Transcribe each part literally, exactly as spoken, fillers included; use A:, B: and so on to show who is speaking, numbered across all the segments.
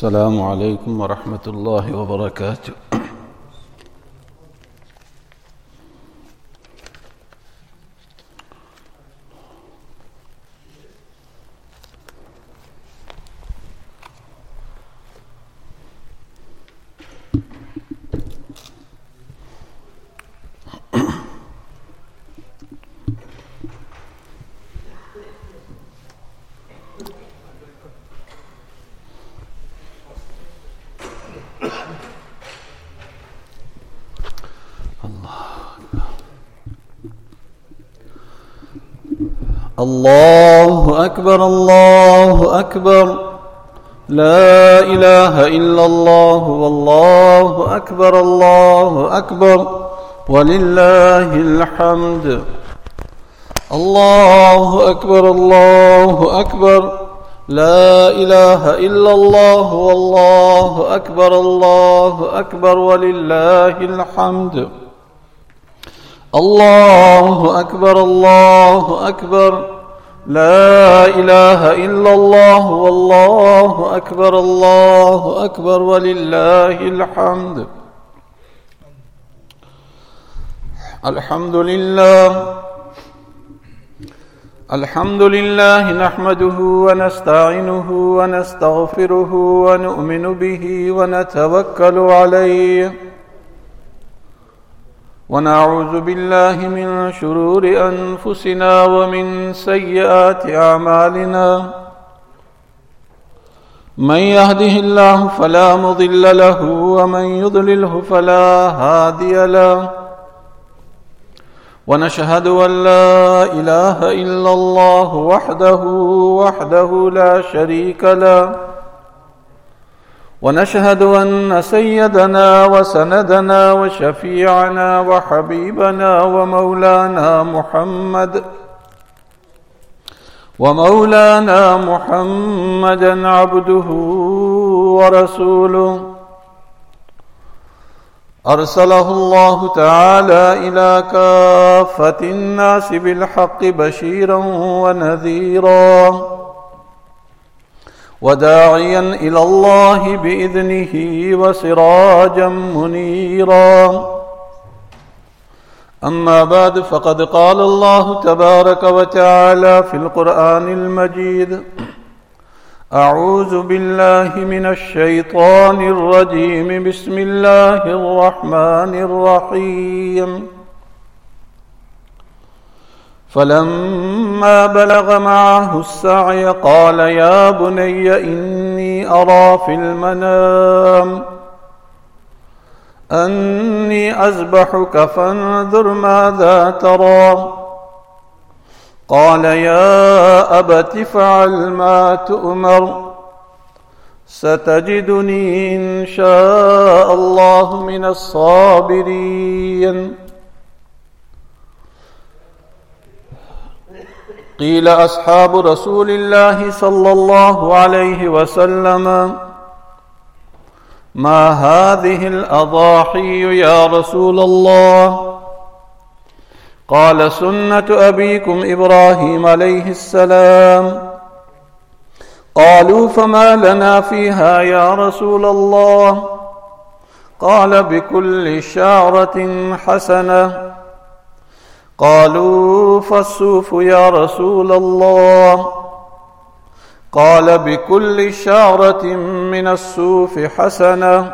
A: السلام عليكم ورحمة الله وبركاته. الله أكبر الله أكبر، لا إله إلا الله والله أكبر الله أكبر ولله الحمد. الله أكبر الله أكبر، لا إله إلا الله والله أكبر الله أكبر ولله الحمد. الله أكبر الله أكبر، لا إله إلا الله والله أكبر الله أكبر ولله الحمد. الحمد لله الحمد لله نحمده ونستعينه ونستغفره ونؤمن به ونتوكل عليه، ونعوذ بالله من شرور أنفسنا ومن سيئات أعمالنا. من يهده الله فلا مضل له ومن يضلله فلا هادي له، ونشهد أن لا إله إلا الله وحده وحده لا شريك له، ونشهد أن سيدنا وسندنا وشفيعنا وحبيبنا ومولانا محمد ومولانا محمدا عبده ورسوله، أرسله الله تعالى إلى كافة الناس بالحق بشيرا ونذيرا، وداعيا إلى الله بإذنه وسراجا منيرا. أما بعد، فقد قال الله تبارك وتعالى في القرآن المجيد: أعوذ بالله من الشيطان الرجيم، بسم الله الرحمن الرحيم. فلما بلغ معه السعي قال يا بني إني أرى في المنام أني أذبحك فانظر ماذا ترى. قال يا أبت افعل ما تؤمر، ستجدني إن شاء الله من الصابرين. قيل أصحاب رسول الله صلى الله عليه وسلم: ما هذه الأضاحي يا رسول الله؟ قال: سنة أبيكم إبراهيم عليه السلام. قالوا: فما لنا فيها يا رسول الله؟ قال: بكل شعرة حسنة. قالوا: فالصوف يا رسول الله؟ قال: بكل شعرة من الصوف حسنة،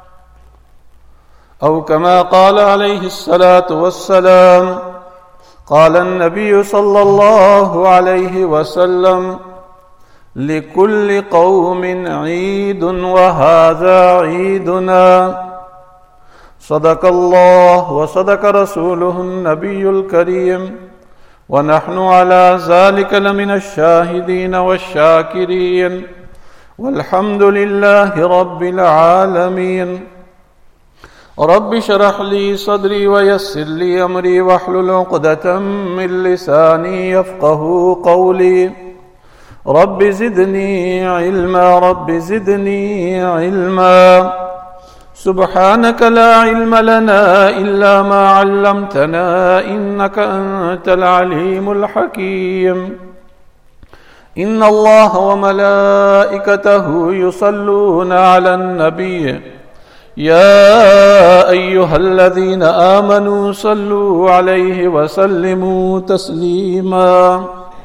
A: أو كما قال عليه الصلاة والسلام. قال النبي صلى الله عليه وسلم: لكل قوم عيد وهذا عيدنا. صدق الله وصدق رسوله النبي الكريم، ونحن على ذلك لمن الشاهدين والشاكرين، والحمد لله رب العالمين. رب اشرح لي صدري ويسر لي أمري واحلل عقدة من لساني يفقه قولي. رب زدني علما رب زدني علما. سبحانك لا علم لنا إلا ما علمتنا إنك أنت العليم الحكيم. إن الله وملائكته يصلون على النبي يا أيها الذين آمنوا صلوا عليه وسلموا تسليما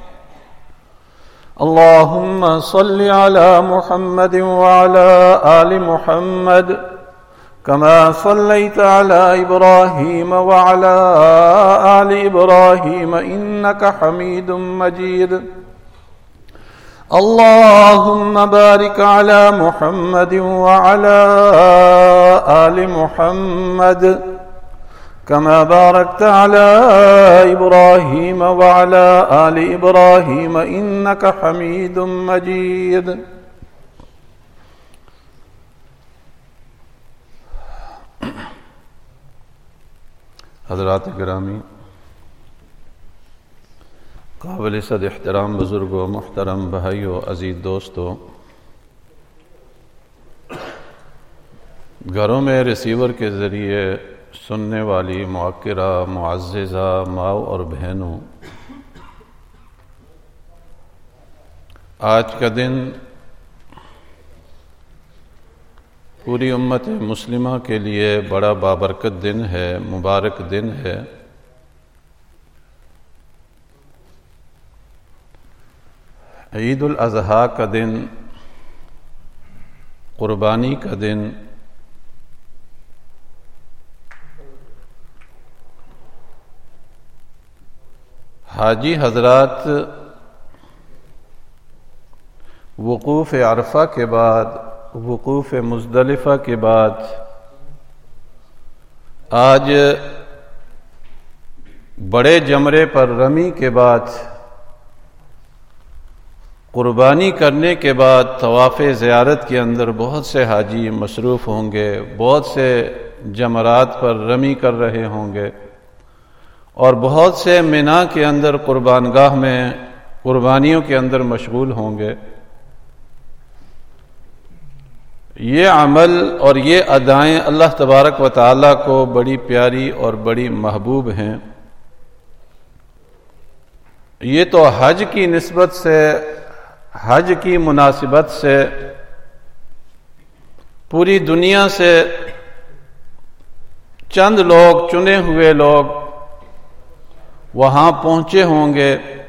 A: اللهم صل على محمد وعلى آل محمد كما صليت على إبراهيم وعلى آل إبراهيم إنك حميد مجيد اللهم بارك على محمد وعلى آل محمد كما باركت على إبراهيم وعلى آل إبراهيم إنك حميد مجيد حضرات گرامی، قابل صد احترام بزرگوں، محترم بھائیوں، عزیز دوستوں، گھروں میں ریسیور کے ذریعے سننے والی معقرہ معززہ ماؤں اور بہنوں، آج کا دن پوری امت مسلمہ کے لیے بڑا بابرکت دن ہے، مبارک دن ہے۔ عید الاضحیٰ کا دن، قربانی کا دن، حاجی حضرات وقوف عرفہ کے بعد، وقوف مزدلفہ کے بعد آج بڑے جمرے پر رمی کے بعد، قربانی کرنے کے بعد طواف زیارت کے اندر بہت سے حاجی مصروف ہوں گے، بہت سے جمرات پر رمی کر رہے ہوں گے، اور بہت سے منا کے اندر قربان گاہ میں قربانیوں کے اندر مشغول ہوں گے۔ یہ عمل اور یہ ادائیں اللہ تبارک و تعالیٰ کو بڑی پیاری اور بڑی محبوب ہیں۔ یہ تو حج کی نسبت سے، حج کی مناسبت سے پوری دنیا سے چند لوگ، چنے ہوئے لوگ وہاں پہنچے ہوں گے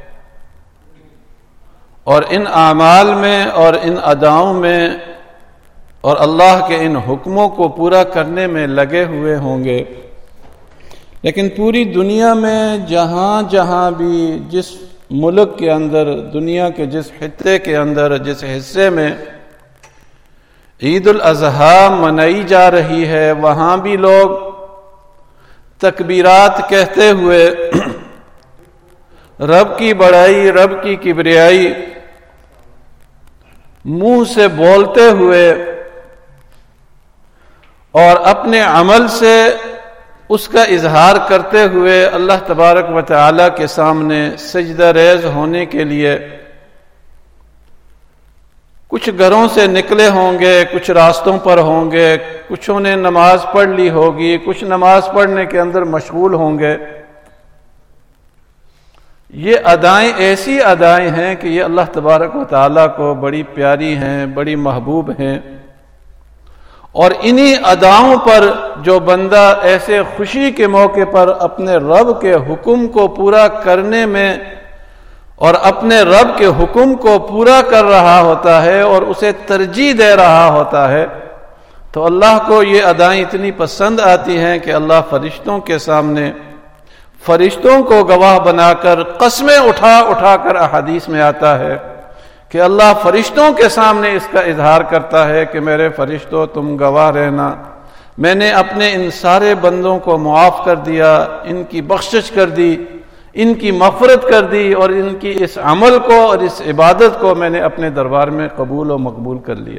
A: اور ان اعمال میں اور ان اداؤں میں اور اللہ کے ان حکموں کو پورا کرنے میں لگے ہوئے ہوں گے۔ لیکن پوری دنیا میں جہاں جہاں بھی، جس ملک کے اندر، دنیا کے جس خطے کے اندر، جس حصے میں عید الاضحیٰ منائی جا رہی ہے، وہاں بھی لوگ تکبیرات کہتے ہوئے، رب کی بڑائی، رب کی کبریائی منہ سے بولتے ہوئے اور اپنے عمل سے اس کا اظہار کرتے ہوئے اللہ تبارک و تعالیٰ کے سامنے سجدہ ریز ہونے کے لیے کچھ گھروں سے نکلے ہوں گے، کچھ راستوں پر ہوں گے، کچھوں نے نماز پڑھ لی ہوگی، کچھ نماز پڑھنے کے اندر مشغول ہوں گے۔ یہ ادائیں ایسی ادائیں ہیں کہ یہ اللہ تبارک و تعالیٰ کو بڑی پیاری ہیں، بڑی محبوب ہیں، اور انہی اداؤں پر جو بندہ ایسے خوشی کے موقع پر اپنے رب کے حکم کو پورا کرنے میں اور اپنے رب کے حکم کو پورا کر رہا ہوتا ہے اور اسے ترجیح دے رہا ہوتا ہے، تو اللہ کو یہ ادائیں اتنی پسند آتی ہیں کہ اللہ فرشتوں کے سامنے، فرشتوں کو گواہ بنا کر قسمیں اٹھا اٹھا کر احادیث میں آتا ہے کہ اللہ فرشتوں کے سامنے اس کا اظہار کرتا ہے کہ میرے فرشتوں تم گواہ رہنا، میں نے اپنے ان سارے بندوں کو معاف کر دیا، ان کی بخشش کر دی، ان کی مغفرت کر دی، اور ان کی اس عمل کو اور اس عبادت کو میں نے اپنے دربار میں قبول و مقبول کر لیا۔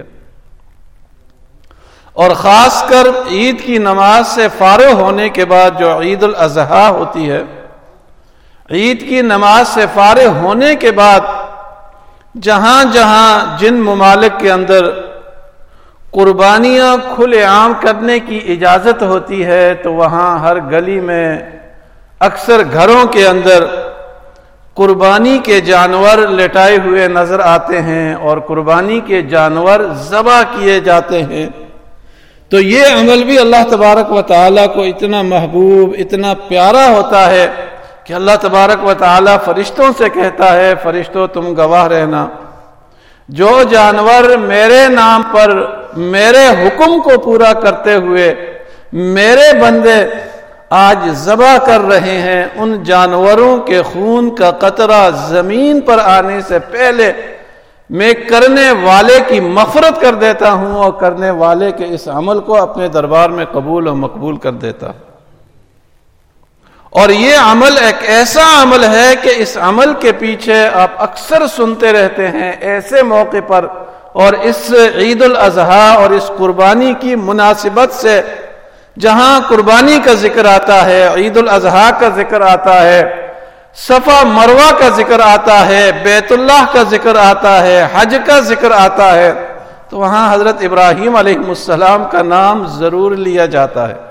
A: اور خاص کر عید کی نماز سے فارغ ہونے کے بعد جو عید الاضحیٰ ہوتی ہے، عید کی نماز سے فارغ ہونے کے بعد جہاں جہاں جن ممالک کے اندر قربانیاں کھلے عام کرنے کی اجازت ہوتی ہے، تو وہاں ہر گلی میں، اکثر گھروں کے اندر قربانی کے جانور لٹائے ہوئے نظر آتے ہیں اور قربانی کے جانور ذبح کیے جاتے ہیں، تو یہ عمل بھی اللہ تبارک و تعالیٰ کو اتنا محبوب، اتنا پیارا ہوتا ہے کہ اللہ تبارک و تعالیٰ فرشتوں سے کہتا ہے، فرشتوں تم گواہ رہنا، جو جانور میرے نام پر میرے حکم کو پورا کرتے ہوئے میرے بندے آج ذبح کر رہے ہیں، ان جانوروں کے خون کا قطرہ زمین پر آنے سے پہلے میں کرنے والے کی مغفرت کر دیتا ہوں اور کرنے والے کے اس عمل کو اپنے دربار میں قبول و مقبول کر دیتا ہوں۔ اور یہ عمل ایک ایسا عمل ہے کہ اس عمل کے پیچھے آپ اکثر سنتے رہتے ہیں ایسے موقع پر، اور اس عید الاضحیٰ اور اس قربانی کی مناسبت سے جہاں قربانی کا ذکر آتا ہے، عید الاضحیٰ کا ذکر آتا ہے، صفا مروہ کا ذکر آتا ہے، بیت اللہ کا ذکر آتا ہے، حج کا ذکر آتا ہے، تو وہاں حضرت ابراہیم علیہ السلام کا نام ضرور لیا جاتا ہے،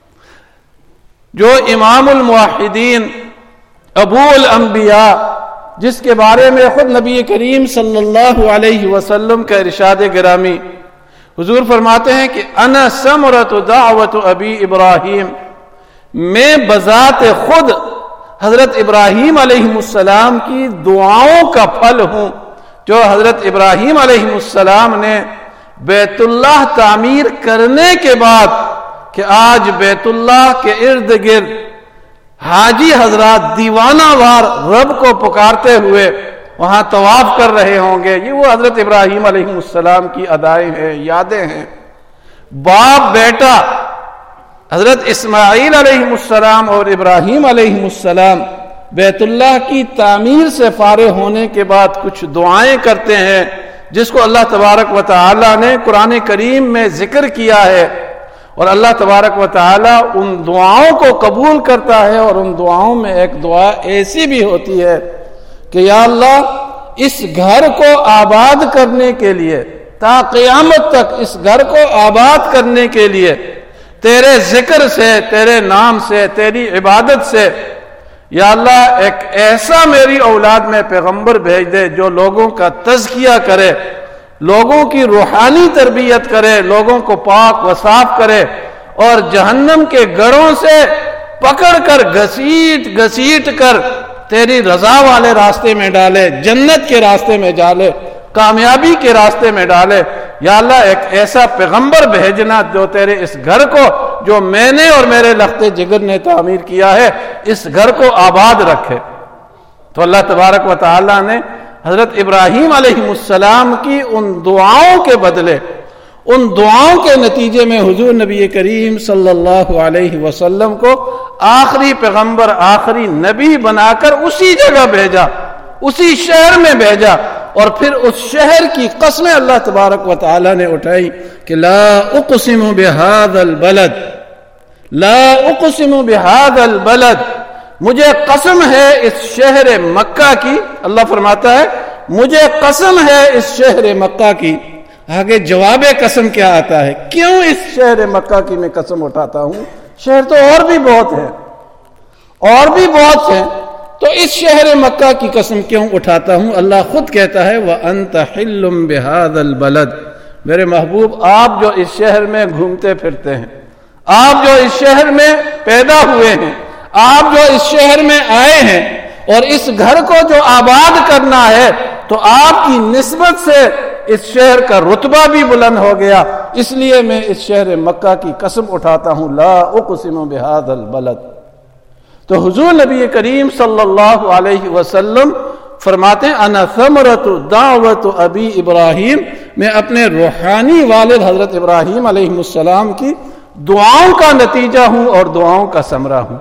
A: جو امام الموحدین، ابو الانبیاء، جس کے بارے میں خود نبی کریم صلی اللہ علیہ وسلم کا ارشاد گرامی، حضور فرماتے ہیں کہ انا ثمرۃ دعوت ابی ابراہیم، میں بذات خود حضرت ابراہیم علیہ السلام کی دعاؤں کا پھل ہوں، جو حضرت ابراہیم علیہ السلام نے بیت اللہ تعمیر کرنے کے بعد کہ آج بیت اللہ کے ارد گرد حاجی حضرات دیوانہ وار رب کو پکارتے ہوئے وہاں طواف کر رہے ہوں گے، یہ وہ حضرت ابراہیم علیہ السلام کی ادائیں ہیں، یادیں ہیں۔ باپ بیٹا حضرت اسماعیل علیہ السلام اور ابراہیم علیہ السلام بیت اللہ کی تعمیر سے فارغ ہونے کے بعد کچھ دعائیں کرتے ہیں، جس کو اللہ تبارک و تعالی نے قرآن کریم میں ذکر کیا ہے، اور اللہ تبارک و تعالی ان دعاؤں کو قبول کرتا ہے، اور ان دعاؤں میں ایک دعا ایسی بھی ہوتی ہے کہ یا اللہ اس گھر کو آباد کرنے کے لیے، تا قیامت تک اس گھر کو آباد کرنے کے لیے تیرے ذکر سے، تیرے نام سے، تیری عبادت سے یا اللہ ایک ایسا میری اولاد میں پیغمبر بھیج دے جو لوگوں کا تزکیہ کرے، لوگوں کی روحانی تربیت کرے، لوگوں کو پاک و صاف کرے، اور جہنم کے گڑھوں سے پکڑ کر گھسیٹ گھسیٹ کر تیری رضا والے راستے میں ڈالے، جنت کے راستے میں ڈالے، کامیابی کے راستے میں ڈالے۔ یا اللہ ایک ایسا پیغمبر بھیجنا جو تیرے اس گھر کو، جو میں نے اور میرے لخت جگر نے تعمیر کیا ہے، اس گھر کو آباد رکھے۔ تو اللہ تبارک و تعالی نے حضرت ابراہیم علیہ السلام کی ان دعاؤں کے بدلے، ان دعاؤں کے نتیجے میں حضور نبی کریم صلی اللہ علیہ وسلم کو آخری پیغمبر، آخری نبی بنا کر اسی جگہ بھیجا، اسی شہر میں بھیجا، اور پھر اس شہر کی قسمیں اللہ تبارک و تعالی نے اٹھائی کہ لا اقسم بہذا البلد، لا اقسم بہذا البلد، مجھے قسم ہے اس شہر مکہ کی، اللہ فرماتا ہے مجھے قسم ہے اس شہر مکہ کی۔ آگے جواب قسم کیا آتا ہے، کیوں اس شہر مکہ کی میں قسم اٹھاتا ہوں؟ شہر تو اور بھی بہت ہیں، اور بھی بہت ہیں، تو اس شہر مکہ کی قسم کیوں اٹھاتا ہوں؟ اللہ خود کہتا ہے وَأَنْتَ حِلٌّ بِهَذَا الْبَلَدِ، میرے محبوب آپ جو اس شہر میں گھومتے پھرتے ہیں، آپ جو اس شہر میں پیدا ہوئے ہیں، آپ جو اس شہر میں آئے ہیں، اور اس گھر کو جو آباد کرنا ہے، تو آپ کی نسبت سے اس شہر کا رتبہ بھی بلند ہو گیا، اس لیے میں اس شہر مکہ کی قسم اٹھاتا ہوں، لا اقسم بہذا البلد۔ تو حضور نبی کریم صلی اللہ علیہ وسلم فرماتے ہیں انا ثمرۃ دعوت ابی ابراہیم، میں اپنے روحانی والد حضرت ابراہیم علیہ السلام کی دعاؤں کا نتیجہ ہوں اور دعاؤں کا ثمرہ ہوں۔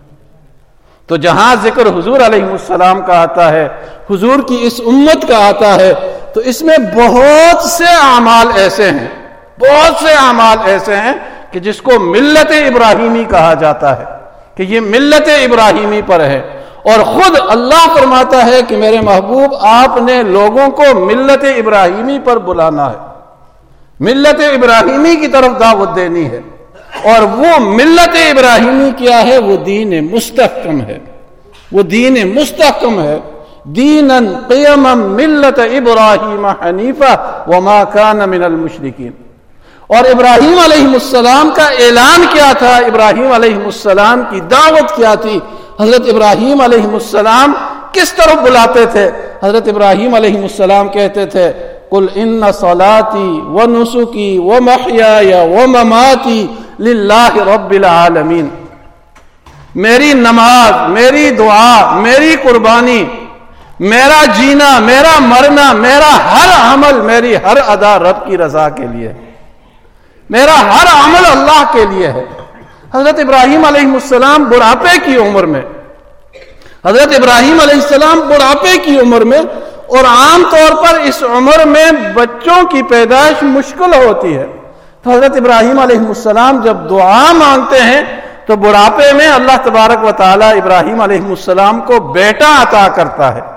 A: تو جہاں ذکر حضور علیہ السلام کا آتا ہے، حضور کی اس امت کا آتا ہے، تو اس میں بہت سے اعمال ایسے ہیں، بہت سے اعمال ایسے ہیں کہ جس کو ملت ابراہیمی کہا جاتا ہے، کہ یہ ملت ابراہیمی پر ہے، اور خود اللہ فرماتا ہے کہ میرے محبوب آپ نے لوگوں کو ملت ابراہیمی پر بلانا ہے، ملت ابراہیمی کی طرف دعوت دینی ہے، اور وہ ملت ابراہیمی کیا ہے؟ وہ دین مستحکم ہے، وہ دین مستحکم ہے. دیناً قیما ملت ابراہیم حنیفہ وما کان من المشرکین. اور ابراہیم علیہ السلام کا اعلان کیا تھا؟ ابراہیم علیہ السلام کی دعوت کیا تھی؟ حضرت ابراہیم علیہ السلام کس طرف بلاتے تھے؟ حضرت ابراہیم علیہ السلام کہتے تھے قل ان صلاتی ونسکی ومحیای ومماتی للہ رب العالمین. میری نماز، میری دعا، میری قربانی، میرا جینا، میرا مرنا، میرا ہر عمل، میری ہر ادا رب کی رضا کے لیے، میرا ہر عمل اللہ کے لیے ہے. حضرت ابراہیم علیہ السلام بڑھاپے کی عمر میں حضرت ابراہیم علیہ السلام بڑھاپے کی عمر میں اور عام طور پر اس عمر میں بچوں کی پیدائش مشکل ہوتی ہے. تو حضرت ابراہیم علیہ السلام جب دعا مانگتے ہیں تو بڑھاپے میں اللہ تبارک و تعالی ابراہیم علیہ السلام کو بیٹا عطا کرتا ہے،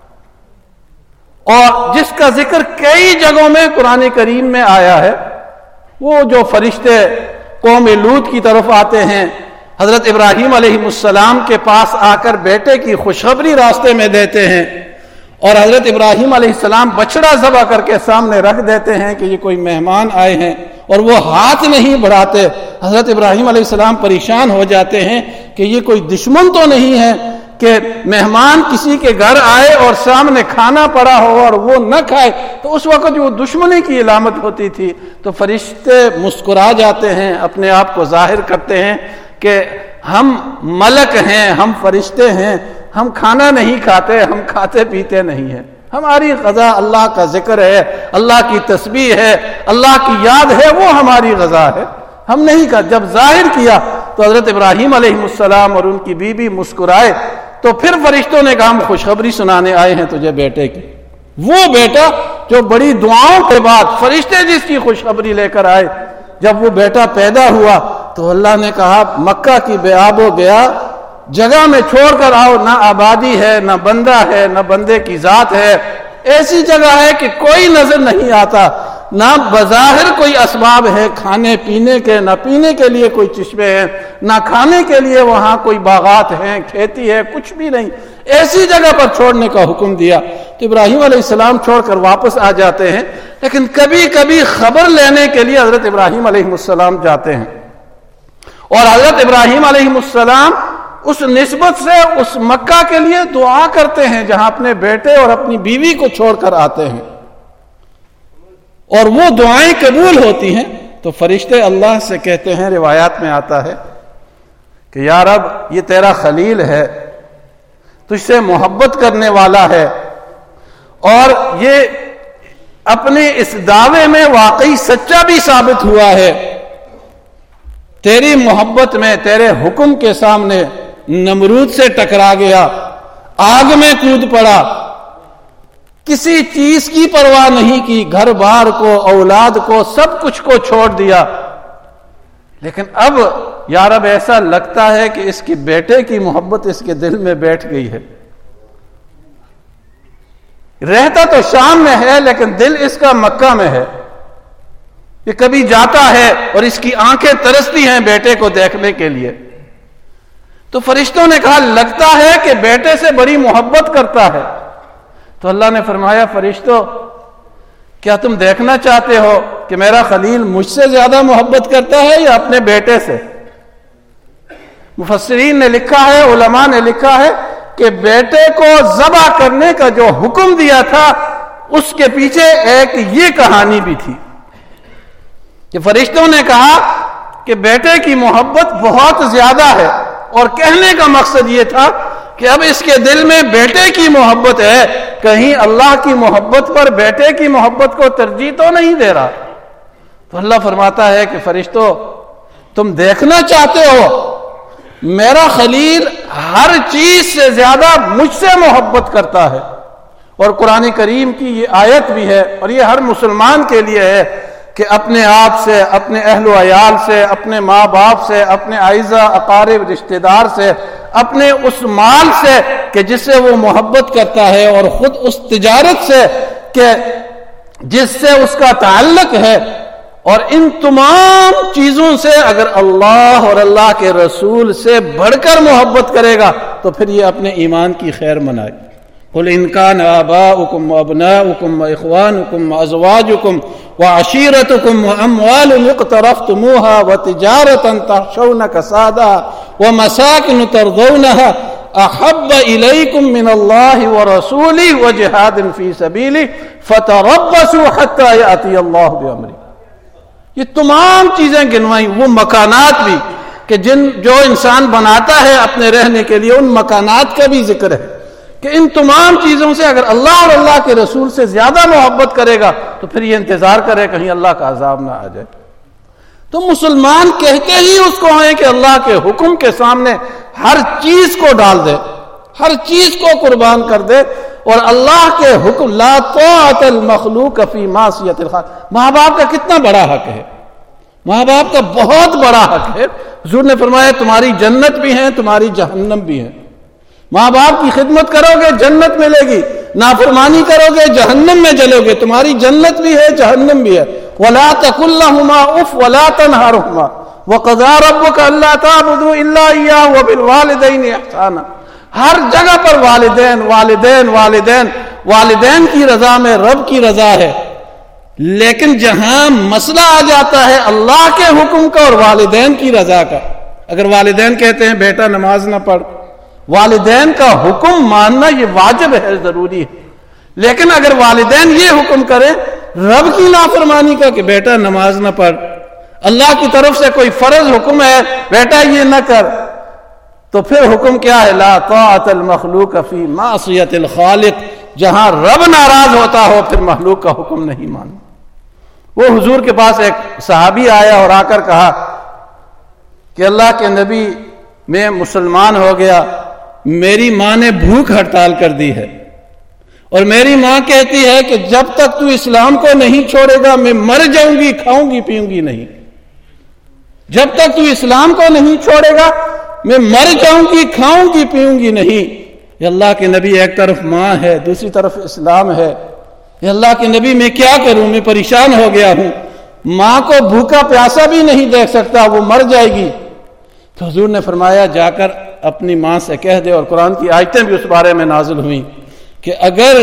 A: اور جس کا ذکر کئی جگہوں میں قرآن کریم میں آیا ہے. وہ جو فرشتے قوم لوط کی طرف آتے ہیں، حضرت ابراہیم علیہ السلام کے پاس آ کر بیٹے کی خوشخبری راستے میں دیتے ہیں، اور حضرت ابراہیم علیہ السلام بچڑا ذبح کر کے سامنے رکھ دیتے ہیں کہ یہ کوئی مہمان آئے ہیں، اور وہ ہاتھ نہیں بڑھاتے. حضرت ابراہیم علیہ السلام پریشان ہو جاتے ہیں کہ یہ کوئی دشمن تو نہیں ہے کہ مہمان کسی کے گھر آئے اور سامنے کھانا پڑا ہو اور وہ نہ کھائے. تو اس وقت وہ دشمنی کی علامت ہوتی تھی. تو فرشتے مسکرا جاتے ہیں، اپنے آپ کو ظاہر کرتے ہیں کہ ہم ملک ہیں، ہم فرشتے ہیں، ہم کھانا نہیں کھاتے، ہم کھاتے پیتے نہیں ہیں. ہماری غذا اللہ کا ذکر ہے، اللہ کی تسبیح ہے، اللہ کی یاد ہے، وہ ہماری غذا ہے. ہم نہیں کھاتے. جب ظاہر کیا تو حضرت ابراہیم علیہ السلام اور ان کی بیوی مسکرائے. تو پھر فرشتوں نے کہا ہم خوشخبری سنانے آئے ہیں تجھے بیٹے کی. وہ بیٹا جو بڑی دعاؤں کے بعد فرشتے جس کی خوشخبری لے کر آئے، جب وہ بیٹا پیدا ہوا تو اللہ نے کہا مکہ کی بے آب و گیا جگہ میں چھوڑ کر آؤ. نہ آبادی ہے، نہ بندہ ہے، نہ بندے کی ذات ہے. ایسی جگہ ہے کہ کوئی نظر نہیں آتا، نہ بظاہر کوئی اسباب ہے کھانے پینے کے، نہ پینے کے لیے کوئی چشمے ہیں، نہ کھانے کے لیے وہاں کوئی باغات ہیں، کھیتی ہے، کچھ بھی نہیں. ایسی جگہ پر چھوڑنے کا حکم دیا. تو ابراہیم علیہ السلام چھوڑ کر واپس آ جاتے ہیں، لیکن کبھی کبھی خبر لینے کے لیے حضرت ابراہیم علیہ السلام جاتے ہیں، اور حضرت ابراہیم علیہ السلام اس نسبت سے اس مکہ کے لیے دعا کرتے ہیں جہاں اپنے بیٹے اور اپنی بیوی کو چھوڑ کر آتے ہیں، اور وہ دعائیں قبول ہوتی ہیں. تو فرشتے اللہ سے کہتے ہیں، روایات میں آتا ہے کہ یا رب یہ تیرا خلیل ہے، تجھ سے محبت کرنے والا ہے، اور یہ اپنے اس دعوے میں واقعی سچا بھی ثابت ہوا ہے. تیری محبت میں تیرے حکم کے سامنے نمرود سے ٹکرا گیا، آگ میں کود پڑا، کسی چیز کی پرواہ نہیں کی، گھر بار کو، اولاد کو، سب کچھ کو چھوڑ دیا. لیکن اب یا رب ایسا لگتا ہے کہ اس کی بیٹے کی محبت اس کے دل میں بیٹھ گئی ہے. رہتا تو شام میں ہے لیکن دل اس کا مکہ میں ہے. یہ کبھی جاتا ہے اور اس کی آنکھیں ترستی ہیں بیٹے کو دیکھنے کے لیے. تو فرشتوں نے کہا لگتا ہے کہ بیٹے سے بڑی محبت کرتا ہے. تو اللہ نے فرمایا فرشتوں کیا تم دیکھنا چاہتے ہو کہ میرا خلیل مجھ سے زیادہ محبت کرتا ہے یا اپنے بیٹے سے؟ مفسرین نے لکھا ہے، علماء نے لکھا ہے کہ بیٹے کو ذبح کرنے کا جو حکم دیا تھا اس کے پیچھے ایک یہ کہانی بھی تھی کہ فرشتوں نے کہا کہ بیٹے کی محبت بہت زیادہ ہے، اور کہنے کا مقصد یہ تھا کہ اب اس کے دل میں بیٹے کی محبت ہے، کہیں اللہ کی محبت پر بیٹے کی محبت کو ترجیح تو نہیں دے رہا. تو اللہ فرماتا ہے کہ فرشتوں تم دیکھنا چاہتے ہو میرا خلیل ہر چیز سے زیادہ مجھ سے محبت کرتا ہے. اور قرآن کریم کی یہ آیت بھی ہے، اور یہ ہر مسلمان کے لیے ہے کہ اپنے آپ سے، اپنے اہل و عیال سے، اپنے ماں باپ سے، اپنے اعزا اقارب رشتہ دار سے، اپنے اس مال سے کہ جس سے وہ محبت کرتا ہے، اور خود اس تجارت سے کہ جس سے اس کا تعلق ہے، اور ان تمام چیزوں سے اگر اللہ اور اللہ کے رسول سے بڑھ کر محبت کرے گا تو پھر یہ اپنے ایمان کی خیر منائے. قل ان كان آباؤكم وابناؤكم واخوانكم وازواجكم وعشيرتكم واموال اقترفتموها وتجارة تخشون كسادها ومساكن ترضونها احب اليكم من الله ورسوله وجهاد في سبيله فتربصوا حتى ياتي الله بامره. یہ تمام چیزیں گنوائیں، وہ مکانات بھی کہ جن جو انسان بناتا ہے اپنے رہنے کے لیے، ان مکانات کا بھی ذکر ہے کہ ان تمام چیزوں سے اگر اللہ اور اللہ کے رسول سے زیادہ محبت کرے گا تو پھر یہ انتظار کرے کہیں اللہ کا عذاب نہ آ جائے. تو مسلمان کہتے ہی اس کو ہیں کہ اللہ کے حکم کے سامنے ہر چیز کو ڈال دے، ہر چیز کو قربان کر دے، اور اللہ کے حکم لا طاعت المخلوق فی معصیت الخالق. ماں باپ کا کتنا بڑا حق ہے، ماں باپ کا بہت بڑا حق ہے. حضور نے فرمایا تمہاری جنت بھی ہے، تمہاری جہنم بھی ہے. ماں باپ کی خدمت کرو گے جنت ملے گی، نافرمانی کرو گے جہنم میں جلو گے. تمہاری جنت بھی ہے، جہنم بھی ہے. وَلَا تَقُلْ لَهُمَا اُفْ وَلَا تَنْهَرْهُمَا وَقَضَىٰ رَبُّكَ أَلَّا تَعْبُدُوا إِلَّا إِيَّاهُ وَبِالْوَالِدَيْنِ إِحْسَانًا. ہر جگہ پر والدین والدین والدین والدین کی رضا میں رب کی رضا ہے. لیکن جہاں مسئلہ آ جاتا ہے اللہ کے حکم کا اور والدین کی رضا کا، اگر والدین کہتے ہیں بیٹا نماز نہ پڑھ، والدین کا حکم ماننا یہ واجب ہے، ضروری ہے. لیکن اگر والدین یہ حکم کریں رب کی نافرمانی کا کہ بیٹا نماز نہ پڑھ، اللہ کی طرف سے کوئی فرض حکم ہے بیٹا یہ نہ کر، تو پھر حکم کیا ہے؟ لا طاعت المخلوق فی معصیت الخالق. جہاں رب ناراض ہوتا ہو پھر مخلوق کا حکم نہیں ماننا. وہ حضور کے پاس ایک صحابی آیا اور آ کر کہا کہ اللہ کے نبی میں مسلمان ہو گیا، میری ماں نے بھوک ہڑتال کر دی ہے، اور میری ماں کہتی ہے کہ جب تک تو اسلام کو نہیں چھوڑے گا میں مر جاؤں گی، کھاؤں گی پیوں گی نہیں. جب تک تو اسلام کو نہیں چھوڑے گا میں مر جاؤں گی، کھاؤں گی پیوں گی نہیں. یہ اللہ کے نبی ایک طرف ماں ہے، دوسری طرف اسلام ہے. یہ اللہ کے نبی میں کیا کروں، میں پریشان ہو گیا ہوں. ماں کو بھوکا پیاسا بھی نہیں دیکھ سکتا، وہ مر جائے گی. تو حضور نے فرمایا جا کر اپنی ماں سے کہہ دے، اور قرآن کی آیتیں بھی اس بارے میں نازل ہوئیں کہ اگر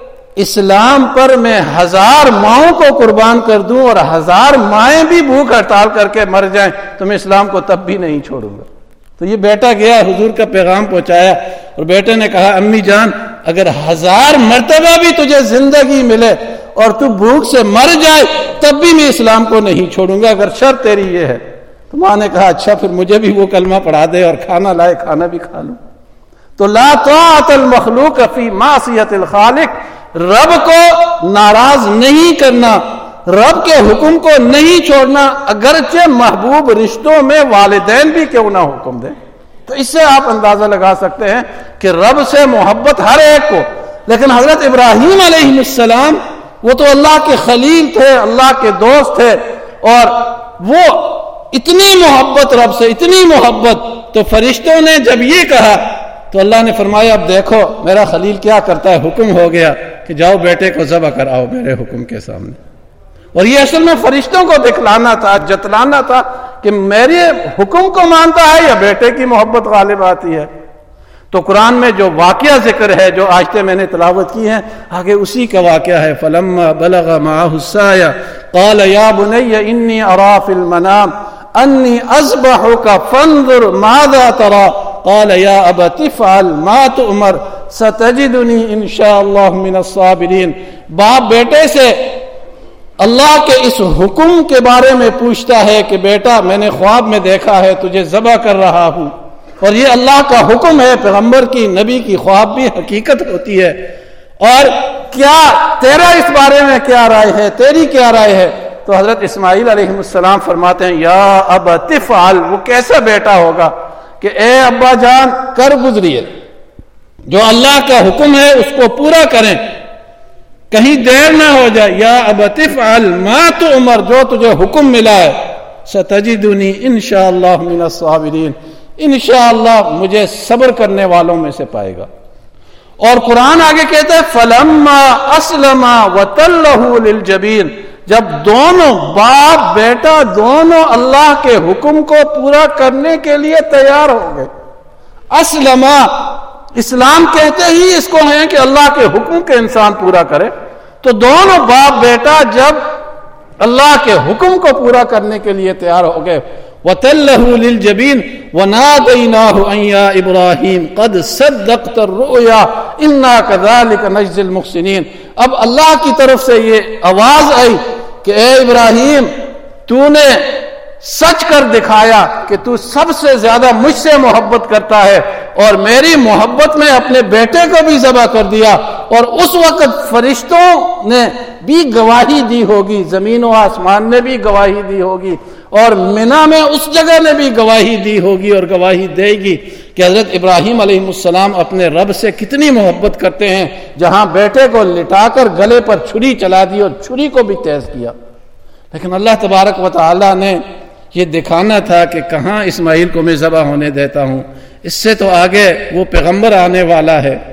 A: اسلام پر میں ہزار ماؤں کو قربان کر دوں اور ہزار مائیں بھی بھوک ہڑتال کر کے مر جائیں تو میں اسلام کو تب بھی نہیں چھوڑوں گا. تو یہ بیٹا گیا حضور کا پیغام پہنچایا، اور بیٹے نے کہا امی جان اگر ہزار مرتبہ بھی تجھے زندگی ملے اور تو بھوک سے مر جائے تب بھی میں اسلام کو نہیں چھوڑوں گا، اگر شرط تیری یہ ہے. تو ماں نے کہا اچھا پھر مجھے بھی وہ کلمہ پڑھا دے اور کھانا لائے، کھانا بھی کھا لوں. تو لا طاعت المخلوق فی معصیت الخالق، رب کو ناراض نہیں کرنا، رب کے حکم کو نہیں چھوڑنا، اگرچہ محبوب رشتوں میں والدین بھی کیوں نہ حکم دیں. تو اس سے آپ اندازہ لگا سکتے ہیں کہ رب سے محبت ہر ایک کو. لیکن حضرت ابراہیم علیہ السلام وہ تو اللہ کے خلیل تھے، اللہ کے دوست تھے، اور وہ اتنی محبت رب سے، اتنی محبت. تو فرشتوں نے جب یہ کہا تو اللہ نے فرمایا اب دیکھو میرا خلیل کیا کرتا ہے، حکم ہو گیا کہ جاؤ بیٹے کو ذبح کراؤ میرے حکم کے سامنے. اور یہ اصل میں فرشتوں کو دکھلانا تھا، جتلانا تھا کہ میرے حکم کو مانتا ہے یا بیٹے کی محبت غالب آتی ہے. تو قرآن میں جو واقعہ ذکر ہے، جو آیتیں میں نے تلاوت کی ہیں، آگے اسی کا واقعہ ہے. فَلَمَّا بَلَغَ مَعَهُ السَّعْيَ قَالَ يَا بُنَيَّ إِنِّي أَرَىٰ فِي الْمَنَامِ أَنِّي أَذْبَحُكَ فَانظُرْ مَاذَا تَرَىٰ قَالَ يَا أَبَتِ افْعَلْ مَا تُؤْمَرْ سَتَجِدُنِي إِن شَاءَ اللَّهُ مِنَ الصَّابِرِينَ. باپ بیٹے سے اللہ کے اس حکم کے بارے میں پوچھتا ہے کہ بیٹا میں نے خواب میں دیکھا ہے تجھے ذبح کر رہا ہوں، اور یہ اللہ کا حکم ہے. پیغمبر کی، نبی کی خواب بھی حقیقت ہوتی ہے. اور کیا تیرا اس بارے میں کیا رائے ہے، تیری کیا رائے ہے؟ تو حضرت اسماعیل علیہ السلام فرماتے ہیں یا ابت افعل. وہ کیسا بیٹا ہوگا کہ اے ابا جان کر گزریے، جو اللہ کا حکم ہے اس کو پورا کریں، کہیں دیر نہ ہو جائے. یا ابت افعل ما تؤمر، جو تجھے حکم ملا ہے، ستجدنی انشاءاللہ من الصابرین، انشاءاللہ مجھے صبر کرنے والوں میں سے پائے گا. اور قرآن آگے کہتا ہے فَلَمَّا أَسْلَمَا وَتَلَّهُ لِلْجَبِينِ، جب دونوں باپ بیٹا دونوں اللہ کے حکم کو پورا کرنے کے لیے تیار ہو گئے. اسلما، اسلام کہتے ہی اس کو ہیں کہ اللہ کے حکم کے انسان پورا کرے. تو دونوں باپ بیٹا جب اللہ کے حکم کو پورا کرنے کے لیے تیار ہو گئے. وَتَلَّهُ لِلْجَبِينِ وَنَادَيْنَاهُ أَن يَا إِبْرَاهِيمُ قَدْ صَدَّقْتَ الرُّؤْيَا إِنَّا كَذَلِكَ نَجْزِي الْمُحْسِنِينَ. اب اللہ کی طرف سے یہ آواز آئی کہ اے ابراہیم، تو نے سچ کر دکھایا کہ تو سب سے زیادہ مجھ سے محبت کرتا ہے، اور میری محبت میں اپنے بیٹے کو بھی ذبح کر دیا. اور اس وقت فرشتوں نے بھی گواہی دی ہوگی، زمین و آسمان نے بھی گواہی دی ہوگی، اور منا میں اس جگہ نے بھی گواہی دی ہوگی اور گواہی دے گی کہ حضرت ابراہیم علیہ السلام اپنے رب سے کتنی محبت کرتے ہیں، جہاں بیٹے کو لٹا کر گلے پر چھری چلا دی اور چھری کو بھی تیز کیا. لیکن اللہ تبارک و تعالی نے یہ دکھانا تھا کہ کہاں اسماعیل کو میں ذبح ہونے دیتا ہوں، اس سے تو آگے وہ پیغمبر آنے والا ہے،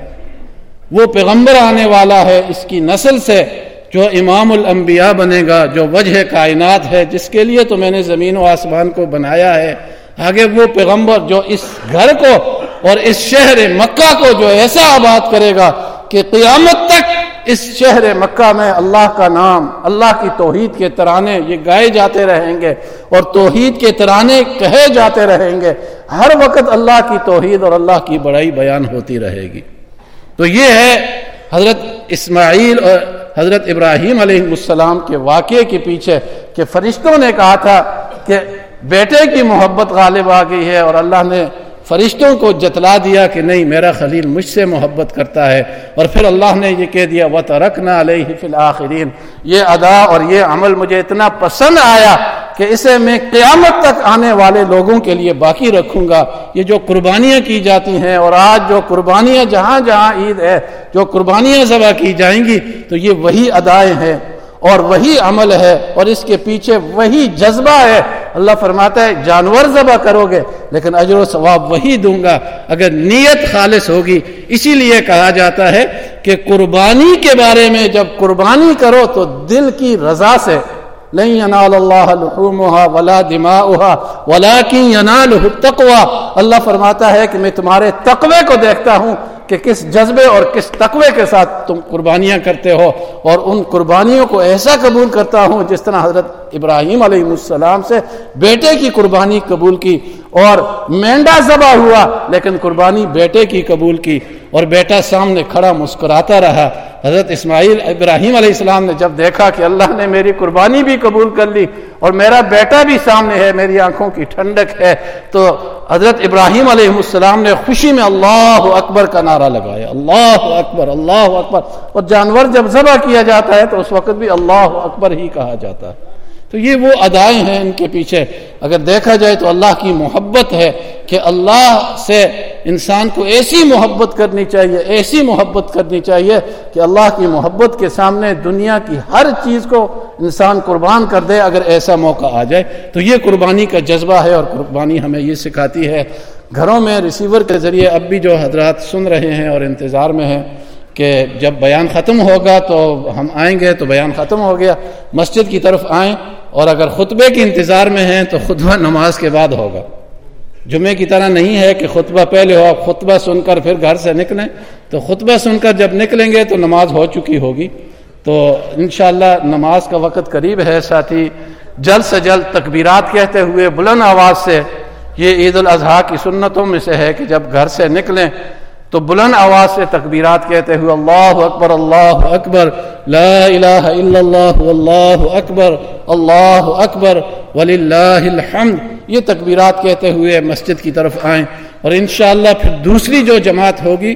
A: وہ پیغمبر آنے والا ہے اس کی نسل سے جو امام الانبیاء بنے گا، جو وجہ کائنات ہے، جس کے لیے تو میں نے زمین و آسمان کو بنایا ہے. آگے وہ پیغمبر جو اس گھر کو اور اس شہر مکہ کو جو ایسا آباد کرے گا کہ قیامت تک اس شہر مکہ میں اللہ کا نام، اللہ کی توحید کے ترانے یہ گائے جاتے رہیں گے اور توحید کے ترانے کہے جاتے رہیں گے. ہر وقت اللہ کی توحید اور اللہ کی بڑائی بیان ہوتی رہے گی. تو یہ ہے حضرت اسماعیل اور حضرت ابراہیم علیہ السلام کے واقعے کے پیچھے کہ فرشتوں نے کہا تھا کہ بیٹے کی محبت غالب آ گئی ہے، اور اللہ نے فرشتوں کو جتلا دیا کہ نہیں، میرا خلیل مجھ سے محبت کرتا ہے. اور پھر اللہ نے یہ کہہ دیا وَتَرَكْنَا عَلَيْهِ فِي الْآخِرِينَ. یہ ادا اور یہ عمل مجھے اتنا پسند آیا کہ اسے میں قیامت تک آنے والے لوگوں کے لیے باقی رکھوں گا. یہ جو قربانیاں کی جاتی ہیں، اور آج جو قربانیاں جہاں جہاں عید ہے جو قربانیاں ذبح کی جائیں گی، تو یہ وہی ادائیں ہیں اور وہی عمل ہے، اور اس کے پیچھے وہی جذبہ ہے. اللہ فرماتا ہے جانور ذبح کرو گے لیکن اجر و ثواب وہی دوں گا اگر نیت خالص ہوگی. اسی لیے کہا جاتا ہے کہ قربانی کے بارے میں جب قربانی کرو تو دل کی رضا سے، لن ینال اللہ لحومها ولا دماؤها ولکن ینالہ التقوی. اللہ فرماتا ہے کہ میں تمہارے تقوی کو دیکھتا ہوں کہ کس جذبے اور کس تقوی کے ساتھ تم قربانیاں کرتے ہو، اور ان قربانیوں کو ایسا قبول کرتا ہوں جس طرح حضرت ابراہیم علیہ السلام سے بیٹے کی قربانی قبول کی، اور مینڈا ذبح ہوا لیکن قربانی بیٹے کی قبول کی، اور بیٹا سامنے کھڑا مسکراتا رہا. حضرت اسماعیل ابراہیم علیہ السلام نے جب دیکھا کہ اللہ نے میری قربانی بھی قبول کر لی اور میرا بیٹا بھی سامنے ہے، میری آنکھوں کی ٹھنڈک ہے، تو حضرت ابراہیم علیہ السلام نے خوشی میں اللہ اکبر کا نعرہ لگایا، اللہ اکبر اللہ اکبر. اور جانور جب ذبح کیا جاتا ہے تو اس وقت بھی اللہ اکبر ہی کہا جاتا ہے. تو یہ وہ ادائیں ہیں ان کے پیچھے. اگر دیکھا جائے تو اللہ کی محبت ہے کہ اللہ سے انسان کو ایسی محبت کرنی چاہیے، ایسی محبت کرنی چاہیے کہ اللہ کی محبت کے سامنے دنیا کی ہر چیز کو انسان قربان کر دے اگر ایسا موقع آ جائے. تو یہ قربانی کا جذبہ ہے، اور قربانی ہمیں یہ سکھاتی ہے. گھروں میں ریسیور کے ذریعے اب بھی جو حضرات سن رہے ہیں اور انتظار میں ہیں کہ جب بیان ختم ہوگا تو ہم آئیں گے، تو بیان ختم ہو گیا، مسجد کی طرف آئیں، اور اگر خطبے کے انتظار میں ہیں تو خطبہ نماز کے بعد ہوگا. جمعے کی طرح نہیں ہے کہ خطبہ پہلے ہو، آپ خطبہ سن کر پھر گھر سے نکلیں. تو خطبہ سن کر جب نکلیں گے تو نماز ہو چکی ہوگی. تو انشاءاللہ نماز کا وقت قریب ہے. ساتھی جلد سے جلد تکبیرات کہتے ہوئے بلند آواز سے، یہ عید الاضحیٰ کی سنتوں میں سے ہے کہ جب گھر سے نکلیں تو بلند آواز سے تکبیرات کہتے ہوئے اللہ اکبر اللہ اکبر لا الہ الا اللہ واللہ اکبر اللہ اکبر وللہ الحمد، یہ تکبیرات کہتے ہوئے مسجد کی طرف آئیں. اور انشاءاللہ پھر دوسری جو جماعت ہوگی،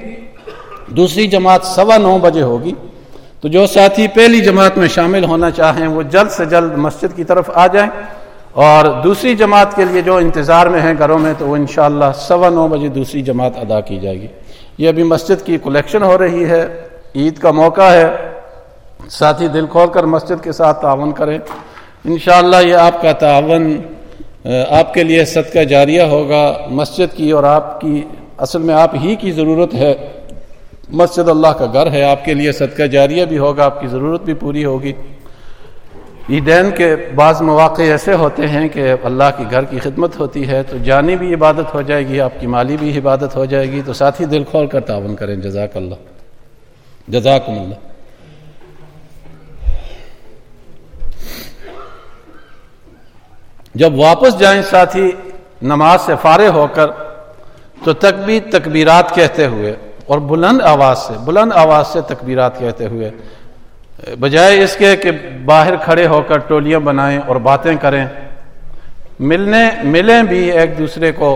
A: دوسری جماعت سوا نو بجے ہوگی. تو جو ساتھی پہلی جماعت میں شامل ہونا چاہیں وہ جلد سے جلد مسجد کی طرف آ جائیں، اور دوسری جماعت کے لیے جو انتظار میں ہیں گھروں میں تو وہ انشاءاللہ سوا نو بجے دوسری جماعت ادا کی جائے گی. یہ ابھی مسجد کی کلیکشن ہو رہی ہے، عید کا موقع ہے، ساتھی دل کھول کر مسجد کے ساتھ تعاون کریں. انشاءاللہ یہ آپ کا تعاون آپ کے لیے صدقہ جاریہ ہوگا مسجد کی، اور آپ کی اصل میں آپ ہی کی ضرورت ہے. مسجد اللہ کا گھر ہے، آپ کے لیے صدقہ جاریہ بھی ہوگا، آپ کی ضرورت بھی پوری ہوگی. عیدین کے بعض مواقع ایسے ہوتے ہیں کہ اللہ کے گھر کی خدمت ہوتی ہے تو جانی بھی عبادت ہو جائے گی، آپ کی مالی بھی عبادت ہو جائے گی، تو ساتھ ہی دل کھول کر تعاون کریں. جزاک اللہ، جزاکم اللہ. جب واپس جائیں ساتھی نماز سے فارغ ہو کر تو تکبیر تکبیرات کہتے ہوئے اور بلند آواز سے بلند آواز سے تکبیرات کہتے ہوئے، بجائے اس کے کہ باہر کھڑے ہو کر ٹولیاں بنائیں اور باتیں کریں، ملنے ملیں بھی ایک دوسرے کو،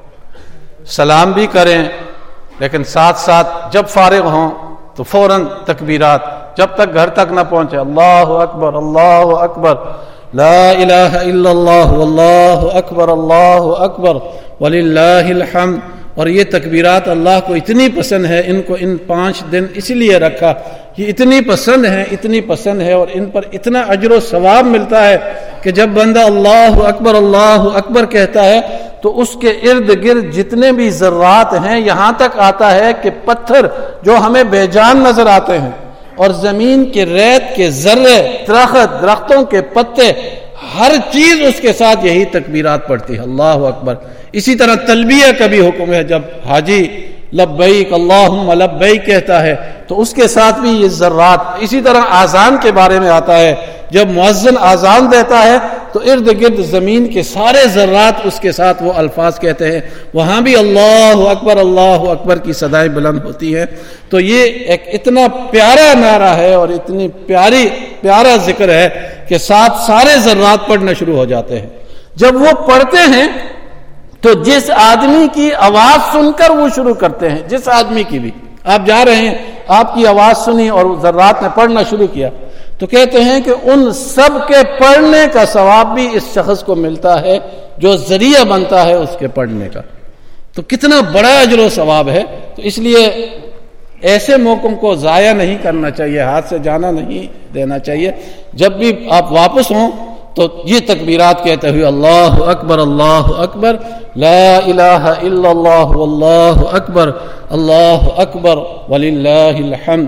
A: سلام بھی کریں، لیکن ساتھ ساتھ جب فارغ ہوں تو فوراً تکبیرات، جب تک گھر تک نہ پہنچے. اللہ اکبر، اللہ اکبر، لا الہ الا اللہ، واللہ اکبر، اللہ اکبر وللہ الحمد. اور یہ تکبیرات اللہ کو اتنی پسند ہے، ان کو ان پانچ دن اس لیے رکھا، یہ اتنی پسند ہے اتنی پسند ہے اور ان پر اتنا اجر و ثواب ملتا ہے کہ جب بندہ اللہ اکبر اللہ اکبر کہتا ہے تو اس کے ارد گرد جتنے بھی ذرات ہیں، یہاں تک آتا ہے کہ پتھر جو ہمیں بے جان نظر آتے ہیں اور زمین کے ریت کے ذرے، درخت، درختوں کے پتے، ہر چیز اس کے ساتھ یہی تکبیرات پڑھتی ہے. اللہ اکبر. اسی طرح تلبیہ کا بھی حکم ہے، جب حاجی لبیک اللہم لبیک کہتا ہے تو اس کے ساتھ بھی یہ ذرات. اسی طرح آذان کے بارے میں آتا ہے، جب مؤذن آذان دیتا ہے تو ارد گرد زمین کے سارے ذرات اس کے ساتھ وہ الفاظ کہتے ہیں، وہاں بھی اللہ اکبر اللہ اکبر کی صدائیں بلند ہوتی ہیں. تو یہ ایک اتنا پیارا نعرہ ہے اور اتنی پیاری پیارا ذکر ہے کہ ساتھ سارے ذرات پڑھنا شروع ہو جاتے ہیں. جب وہ پڑھتے ہیں تو جس آدمی کی آواز سن کر وہ شروع کرتے ہیں، جس آدمی کی بھی، آپ جا رہے ہیں، آپ کی آواز سنی اور ذرات نے پڑھنا شروع کیا تو کہتے ہیں کہ ان سب کے پڑھنے کا ثواب بھی اس شخص کو ملتا ہے جو ذریعہ بنتا ہے اس کے پڑھنے کا. تو کتنا بڑا اجر و ثواب ہے. تو اس لیے ایسے موقعوں کو ضائع نہیں کرنا چاہیے، ہاتھ سے جانا نہیں دینا چاہیے. جب بھی آپ واپس ہوں تو یہ تکبیرات کہتے ہوئے اللہ اکبر اللہ اکبر، لا الہ الا اللہ، واللہ اکبر، اللہ اکبر وللہ الحمد،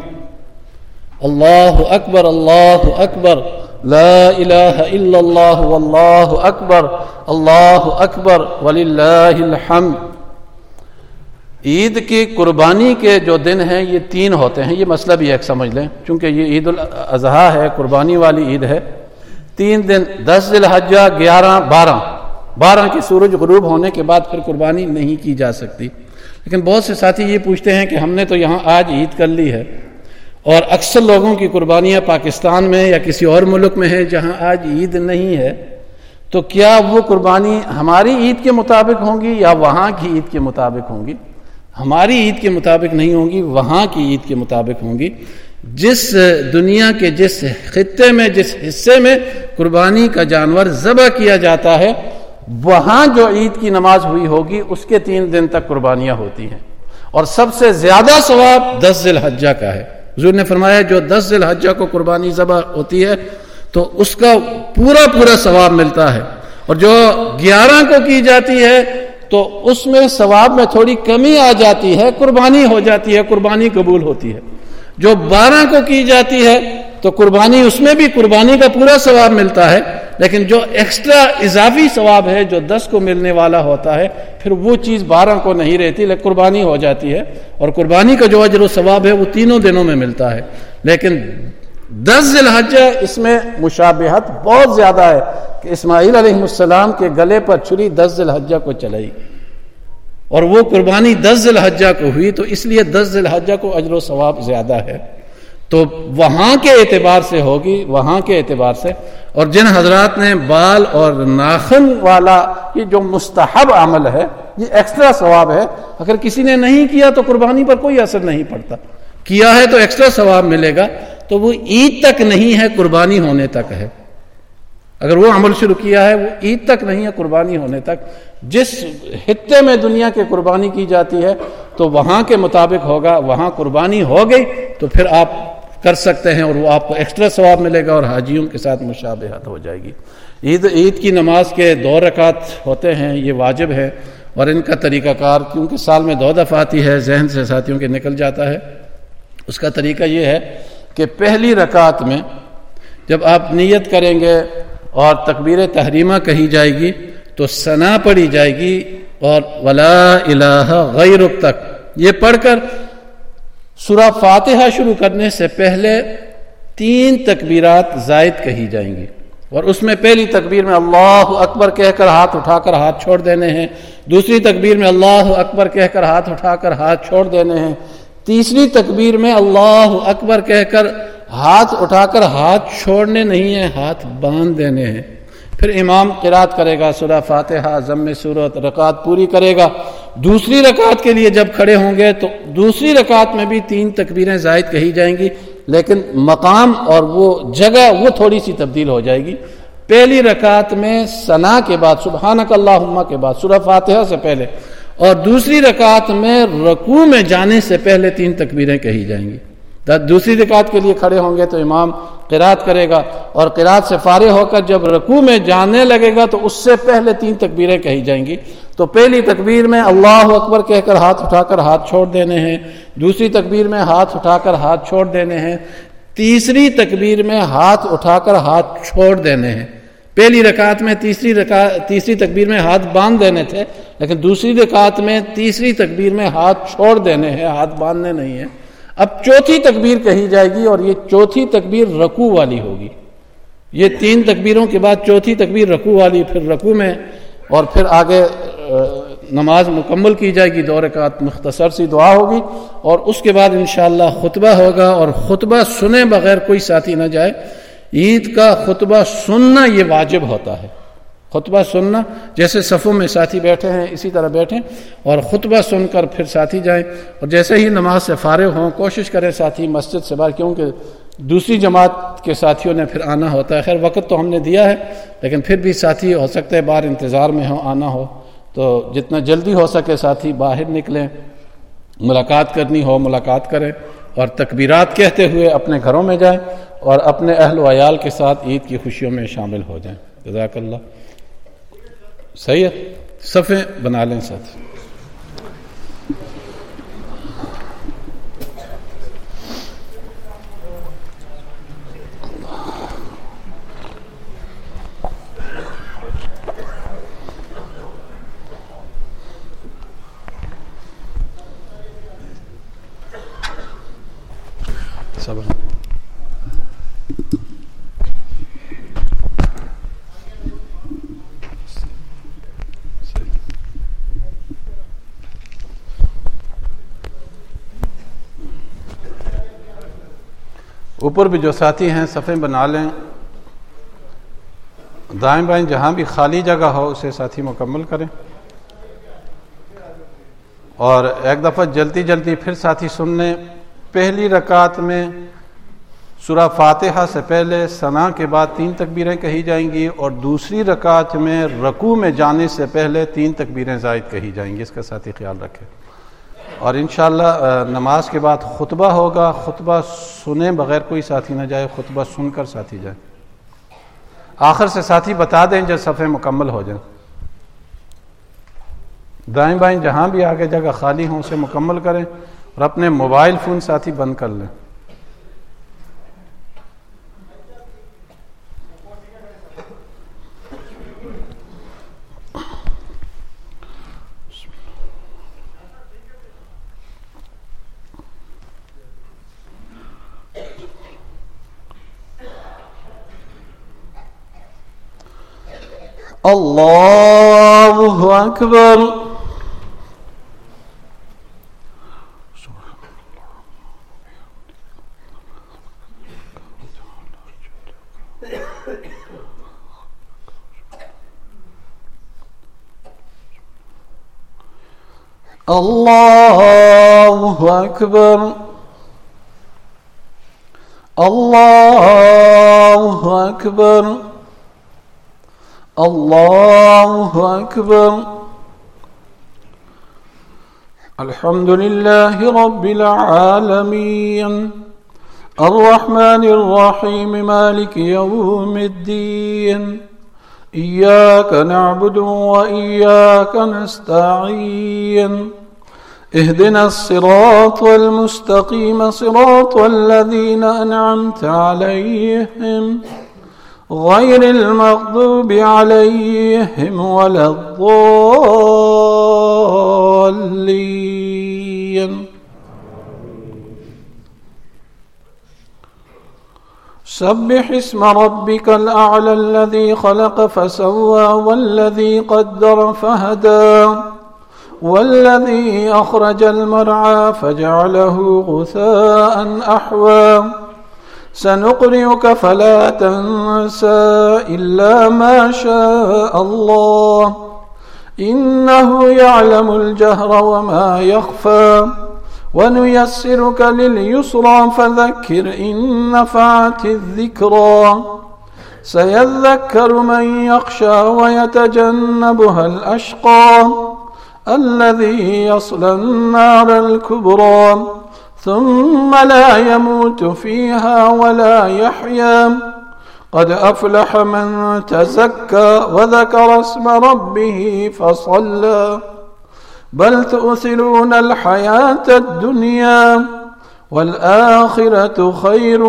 A: اللہ اکبر اللہ اکبر، لا الہ الا اللہ، واللہ اکبر، اللہ اکبر وللہ الحمد. عید کی قربانی کے جو دن ہیں یہ تین ہوتے ہیں، یہ مسئلہ بھی ایک سمجھ لیں، چونکہ یہ عید الاضحیٰ ہے، قربانی والی عید ہے. تین دن، دس ذی الحجہ، گیارہ، بارہ بارہ کی سورج غروب ہونے کے بعد پھر قربانی نہیں کی جا سکتی. لیکن بہت سے ساتھی یہ پوچھتے ہیں کہ ہم نے تو یہاں آج عید کر لی ہے اور اکثر لوگوں کی قربانیاں پاکستان میں یا کسی اور ملک میں ہیں جہاں آج عید نہیں ہے، تو کیا وہ قربانی ہماری عید کے مطابق ہوں گی یا وہاں کی عید کے مطابق ہوں گی؟ ہماری عید کے مطابق نہیں ہوں گی، وہاں کی عید کے مطابق ہوں گی. جس دنیا کے جس خطے میں، جس حصے میں قربانی کا جانور ذبح کیا جاتا ہے، وہاں جو عید کی نماز ہوئی ہوگی اس کے تین دن تک قربانیاں ہوتی ہیں. اور سب سے زیادہ ثواب دس ذی الحجہ کا ہے. حضور نے فرمایا جو دس ذی الحجہ کو قربانی ذبح ہوتی ہے تو اس کا پورا پورا ثواب ملتا ہے، اور جو گیارہ کو کی جاتی ہے تو اس میں ثواب میں تھوڑی کمی آ جاتی ہے، قربانی ہو جاتی ہے، قربانی قبول ہوتی ہے. جو بارہ کو کی جاتی ہے تو قربانی، اس میں بھی قربانی کا پورا ثواب ملتا ہے، لیکن جو ایکسٹرا اضافی ثواب ہے جو دس کو ملنے والا ہوتا ہے پھر وہ چیز بارہ کو نہیں رہتی، لیکن قربانی ہو جاتی ہے. اور قربانی کا جو اجر و ثواب ہے وہ تینوں دنوں میں ملتا ہے. لیکن دس ذی الحجہ اس میں مشابہت بہت زیادہ ہے کہ اسماعیل علیہ السلام کے گلے پر چھری دس ذی الحجہ کو چلائی اور وہ قربانی دس ذی الحجہ کو ہوئی، تو اس لیے دس ذی الحجہ کو اجر و ثواب زیادہ ہے. تو وہاں کے اعتبار سے ہوگی، وہاں کے اعتبار سے. اور جن حضرات نے بال اور ناخن والا یہ جو مستحب عمل ہے یہ ایکسٹرا ثواب ہے، اگر کسی نے نہیں کیا تو قربانی پر کوئی اثر نہیں پڑتا، کیا ہے تو ایکسٹرا ثواب ملے گا. تو وہ عید تک نہیں ہے، قربانی ہونے تک ہے. اگر وہ عمل شروع کیا ہے وہ عید تک نہیں ہے، قربانی ہونے تک. جس خطے میں دنیا کے قربانی کی جاتی ہے تو وہاں کے مطابق ہوگا. وہاں قربانی ہو گئی تو پھر آپ کر سکتے ہیں اور وہ آپ کو ایکسٹرا ثواب ملے گا اور حاجیوں کے ساتھ مشابہت ہو جائے گی. عید عید کی نماز کے دو رکعت ہوتے ہیں، یہ واجب ہے. اور ان کا طریقہ کار کیونکہ سال میں دو دفعہ آتی ہے، ذہن سے ساتھیوں کے نکل جاتا ہے. اس کا طریقہ یہ ہے کہ پہلی رکعت میں جب آپ نیت کریں گے اور تکبیر تحریمہ کہی جائے گی تو ثنا پڑھی جائے گی اور ولا الہ غیرک تک یہ پڑھ کر سورہ فاتحہ شروع کرنے سے پہلے تین تکبیرات زائد کہی جائیں گی، اور اس میں پہلی تکبیر میں اللہ اکبر کہہ کر ہاتھ اٹھا کر ہاتھ چھوڑ دینے ہیں، دوسری تکبیر میں اللہ اکبر کہہ کر ہاتھ اٹھا کر ہاتھ چھوڑ دینے ہیں، تیسری تکبیر میں اللہ اکبر کہہ کر ہاتھ اٹھا کر ہاتھ چھوڑنے نہیں ہیں، ہاتھ باندھ دینے ہیں۔ پھر امام قرات کرے گا سورہ فاتحہ ضم سورت، رکعت پوری کرے گا۔ دوسری رکعت کے لیے جب کھڑے ہوں گے تو دوسری رکعت میں بھی تین تکبیریں زائد کہی جائیں گی، لیکن مقام اور وہ جگہ وہ تھوڑی سی تبدیل ہو جائے گی۔ پہلی رکعت میں ثنا کے بعد سبحانک اللہم کے بعد سورہ فاتحہ سے پہلے، اور دوسری رکعت میں رکوع میں جانے سے پہلے تین تکبیریں کہی جائیں گی۔ دوسری رکعت کے لیے کھڑے ہوں گے تو امام قرات کرے گا، اور قرات سے فارغ ہو کر جب رکوع میں جانے لگے گا تو اس سے پہلے تین تکبیریں کہی جائیں گی۔ تو پہلی تکبیر میں اللہ اکبر کہہ کر ہاتھ اٹھا کر ہاتھ چھوڑ دینے ہیں، دوسری تکبیر میں ہاتھ اٹھا کر ہاتھ چھوڑ دینے ہیں، تیسری تکبیر میں ہاتھ اٹھا کر ہاتھ چھوڑ دینے ہیں۔ پہلی رکعت میں تیسری رکعت تیسری تکبیر میں ہاتھ باندھ دینے تھے، لیکن دوسری رکعت میں تیسری تکبیر میں ہاتھ چھوڑ دینے ہیں، ہاتھ باندھنے نہیں ہیں۔ اب چوتھی تکبیر کہی جائے گی، اور یہ چوتھی تکبیر رکوع والی ہوگی۔ یہ تین تکبیروں کے بعد چوتھی تکبیر رکوع والی، پھر رکوع میں اور پھر آگے نماز مکمل کی جائے گی، دو رکعت مختصر سی دعا ہوگی، اور اس کے بعد انشاءاللہ خطبہ ہوگا، اور خطبہ سنے بغیر کوئی ساتھی نہ جائے۔ عید کا خطبہ سننا یہ واجب ہوتا ہے، خطبہ سننا، جیسے صفوں میں ساتھی بیٹھے ہیں اسی طرح بیٹھیں اور خطبہ سن کر پھر ساتھی جائیں، اور جیسے ہی نماز سے فارغ ہوں کوشش کریں ساتھی مسجد سے باہر، کیونکہ دوسری جماعت کے ساتھیوں نے پھر آنا ہوتا ہے۔ خیر وقت تو ہم نے دیا ہے، لیکن پھر بھی ساتھی ہو سکتے ہیں باہر انتظار میں ہو، آنا ہو، تو جتنا جلدی ہو سکے ساتھی باہر نکلیں، ملاقات کرنی ہو ملاقات کریں، اور تکبیرات کہتے ہوئے اپنے گھروں میں جائیں اور اپنے اہل و عیال کے ساتھ عید کی خوشیوں میں شامل ہو جائیں۔ جزاک اللہ۔ صحیح ہے، صفیں بنا لیں ساتھ۔ صبر۔ اوپر بھی جو ساتھی ہیں صفیں بنا لیں، دائیں بائیں جہاں بھی خالی جگہ ہو اسے ساتھی مکمل کریں، اور ایک دفعہ جلدی جلدی پھر ساتھی سن لیں۔ پہلی رکعت میں سورہ فاتحہ سے پہلے ثنا کے بعد تین تکبیریں کہی جائیں گی، اور دوسری رکعت میں رکوع میں جانے سے پہلے تین تکبیریں زائد کہی جائیں گی، اس کا ساتھی خیال رکھیں۔ اور انشاءاللہ نماز کے بعد خطبہ ہوگا، خطبہ سنے بغیر کوئی ساتھی نہ جائے، خطبہ سن کر ساتھی جائے۔ آخر سے ساتھی بتا دیں جب صفیں مکمل ہو جائیں۔ دائیں بائیں جہاں بھی آگے جگہ خالی ہوں اسے مکمل کریں، اور اپنے موبائل فون ساتھی بند کر لیں۔ اللہ اکبر۔ اللہ اکبر۔ اللہ اکبر۔ اللہ اکبر۔ الحمد للہ رب العالمین الرحمن الرحیم مالک یوم الدین إياك نعبد وإياك نستعين اهدنا الصراط المستقيم صراط الذين أنعمت عليهم غير المغضوب عليهم ولا الضالين. سبح اسم ربك الأعلى الذي خلق فسوى والذي قدر فهدى والذي أخرج المرعى فجعله غثاء أحوى سنقرئك فلا تنسى إلا ما شاء الله إنه يعلم الجهر وما يخفى ونيسرك لليسرى فذكر إن نفعت الذكرى سيذكر من يخشى ويتجنبها الأشقى الذي يصلى النار الكبرى ثم لا يموت فيها ولا يحيا قد أفلح من تزكى وذكر اسم ربه فصلى بل تؤثرون الحياة الدنيا والآخرة خير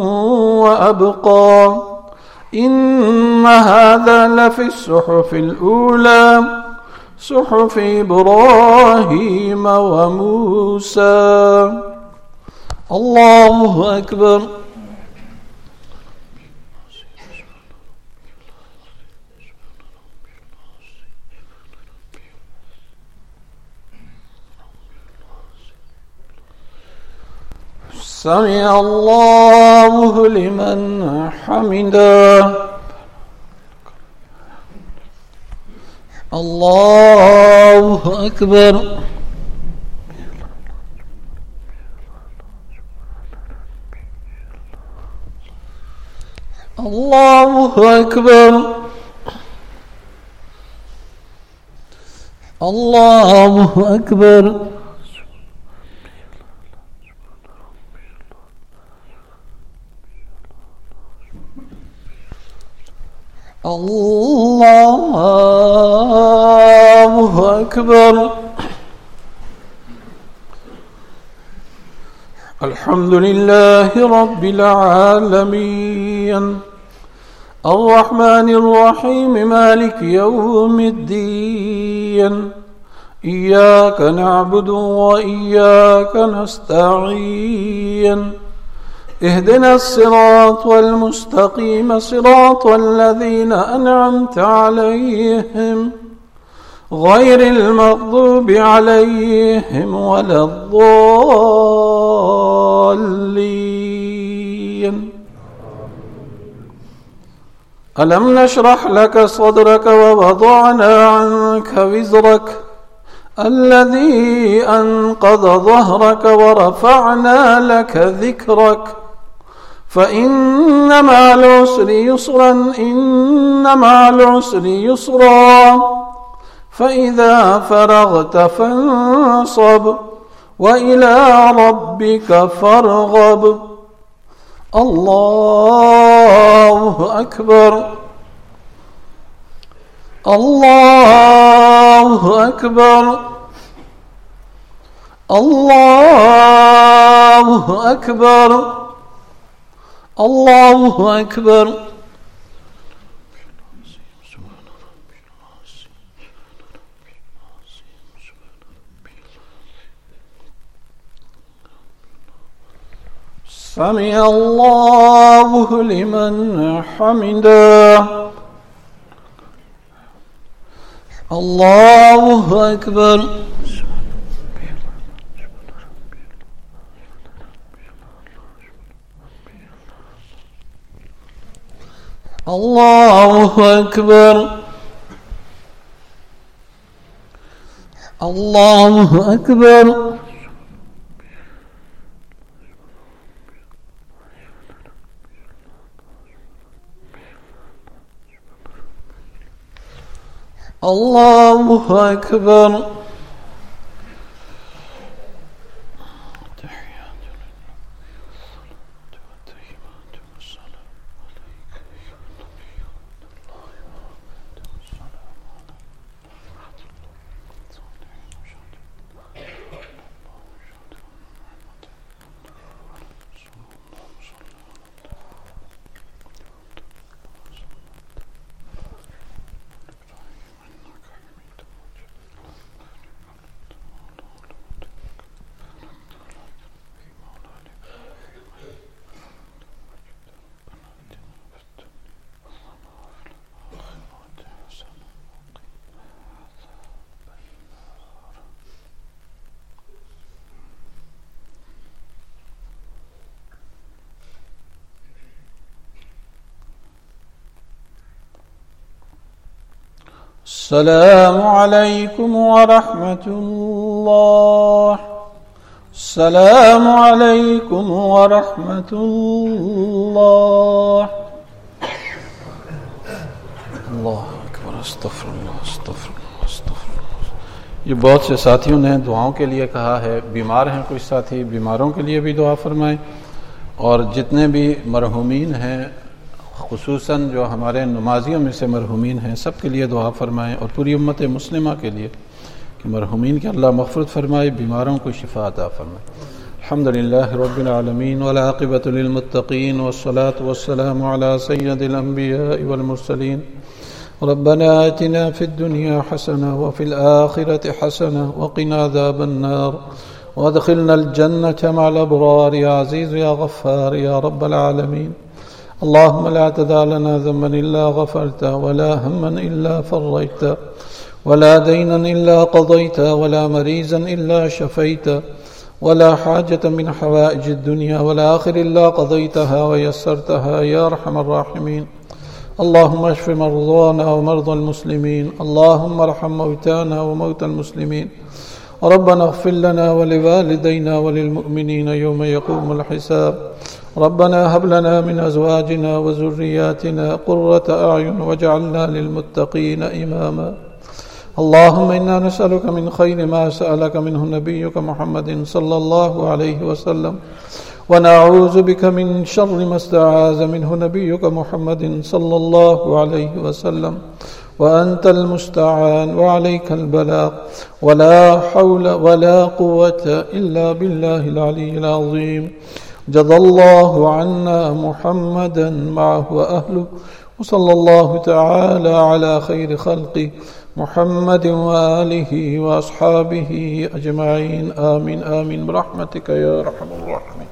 A: وأبقى إن هذا لفي الصحف الأولى صحف إبراهيم وموسى. الله أكبر. سمع الله لمن حمده. الله أكبر. الله أكبر. الله أكبر. الله أكبر. الحمد لله رب العالمين الرحمن الرحيم مالك يوم الدين إياك نعبد وإياك نستعين اهدنا الصراط المستقيم صراط الذين أنعمت عليهم غير المغضوب عليهم ولا الضالين. ألم نشرح لك صدرك ووضعنا عنك وزرك الذي أنقض ظهرك ورفعنا لك ذكرك فإن مع العسر يسرا إن مع العسر يسرا فإذا فرغت فانصب وإلى ربك فارغب. الله أكبر. الله أكبر. الله أكبر. الله أكبر. سمع الله لمن حمده. الله أكبر. الله أكبر. الله أكبر. الله أكبر. السلام عليكم ورحمة الله. السلام عليكم ورحمة الله. अल्लाह अकबर, अस्तगफिरुल्लाह, अस्तगफिरुल्लाह, अस्तगफिरुल्लाह। ये बहुत से साथियों ने दुआओं के लिए कहा है। बीमार हैं कुछ साथी, बीमारों के लिए भी दुआ फरमाएं। और जितने भी मरहूमीन हैं, खुसूसन जो हमारे नमाजियों में से मरहूमीन हैं, सब के लिए दुआ फरमाएं। और पूरी उम्मत मुस्लिमा के लिए कि मरहूमीन के अल्लाह मग़फ़िरत फरमाए, बीमारों को शिफ़ा अता फरमाए। अल्हम्दुलिल्लाहि रब्बिल आलमीन वल आक़िबतु लिल मुत्तक़ीन वस्सलातु वस्सलामु अला सय्यिदिल अंबिया'i वल मुरसलीन। रब्बना आतिना फिद दुनिया हसना व फिल आखिरति हसना व क़िना अज़ाबन नार वअदखिलनल जन्नता मअल अबरार या अज़ीज़ या गफ़्फ़ार या रब्बल आलमीन। अल्लाहुम्मा ला तदा लना ज़म्बन इल्ला गफ़रता वला हम्मन इल्ला फ़रजता वला दीनन इल्ला क़ज़यता वला मरीज़न इल्ला शफ़ैता वला हाजतन मिन हवाइजिद दुनिया वल आखिरति इल्ला क़ज़यतहा व यस्सरतहा या अरहमर राहिमीन। अल्लाहुम्मा अश्फ़ि मर्ज़ाना व मर्ज़ल मुस्लिमीन। अल्लाहुम्मा अरहम मौताना व मौतल मुस्लिमीन। रब्बना इग़फ़िर लना व लिवालिदैना व लिलमुअ्मिनीना यौम यक़ूमुल हिसाब। रब्बना हब लना मिन अज़वाजिना व ज़ुर्रिय्यातिना क़ुर्रता अ'युन वज'अलना लिलमुत्तक़ीना इमामा। अल्लाहुम्मा इन्ना नसअलुका मिन खैरि मा सअलका मिन्हु नबिय्युका मुहम्मदिन सल्लल्लाहु अलैहि वसल्लम व नऊज़ु बिका मिन शर्रि मा इस्तआज़ मिन्हु नबिय्युका मुहम्मदिन सल्लल्लाहु अलैहि वसल्लम व अंतल मुस्तआन व अलैकल बलाग व ला हौला व ला कुव्वता इल्ला बिल्लाहिल अलिय्यिल अज़ीम। जज़ाल्लाहु अन्ना मुहम्मदन मअहु व अहलुहु व सल्लल्लाहु तआला अला खैरि खल्क़ि मुहम्मद व आलिहि व अस्हाबिहि अजमईन। आमीन आमीन बिरहमतिका या अरहमर राहिमीन।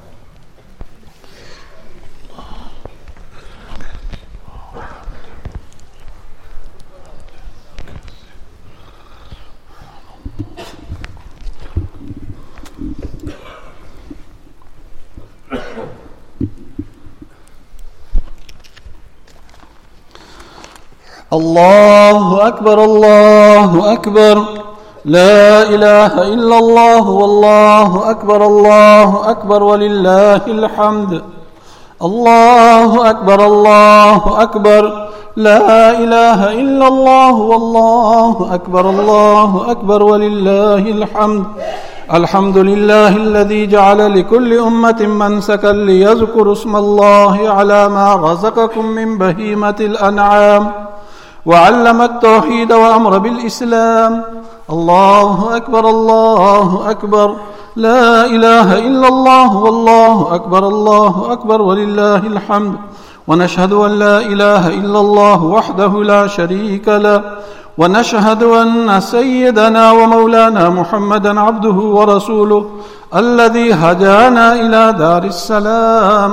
A: अल्लाहु अकबर, अल्लाहु अकबर, ला इलाहा इल्लल्लाह वल्लाहु अकबर, अल्लाहु अकबर वलिल्लाहिल हम्द। अल्लाहु अकबर, अल्लाहु अकबर, ला इलाहा इल्लल्लाह वल्लाहु अकबर, अल्लाहु अकबर वलिल्लाहिल हम्द। अल्हम्दुलिल्लाहिल्लज़ी जअल लिकुल्लि उम्मतिन मनसकन लियज़कुरु इस्मल्लाहि अला मा रज़क़कुम मिन बहीमतिल अनआम वअल्लम अत-तौहीद वअमर बिल-इस्लाम। अल्लाहु अकबर, अल्लाहु अकबर, ला इलाहा इल्लल्लाह वल्लाहु अकबर, अल्लाहु अकबर वलिल्लाहिल हम्द। वनशहदु अन ला इलाहा इल्लल्लाह वहदहु ला शरीका लह वनशहदु अन्न सय्यदना व मौलाना मुहम्मदन अब्दुहु व रसूलुहु अल्लज़ी हदाना इला दारिस सलाम।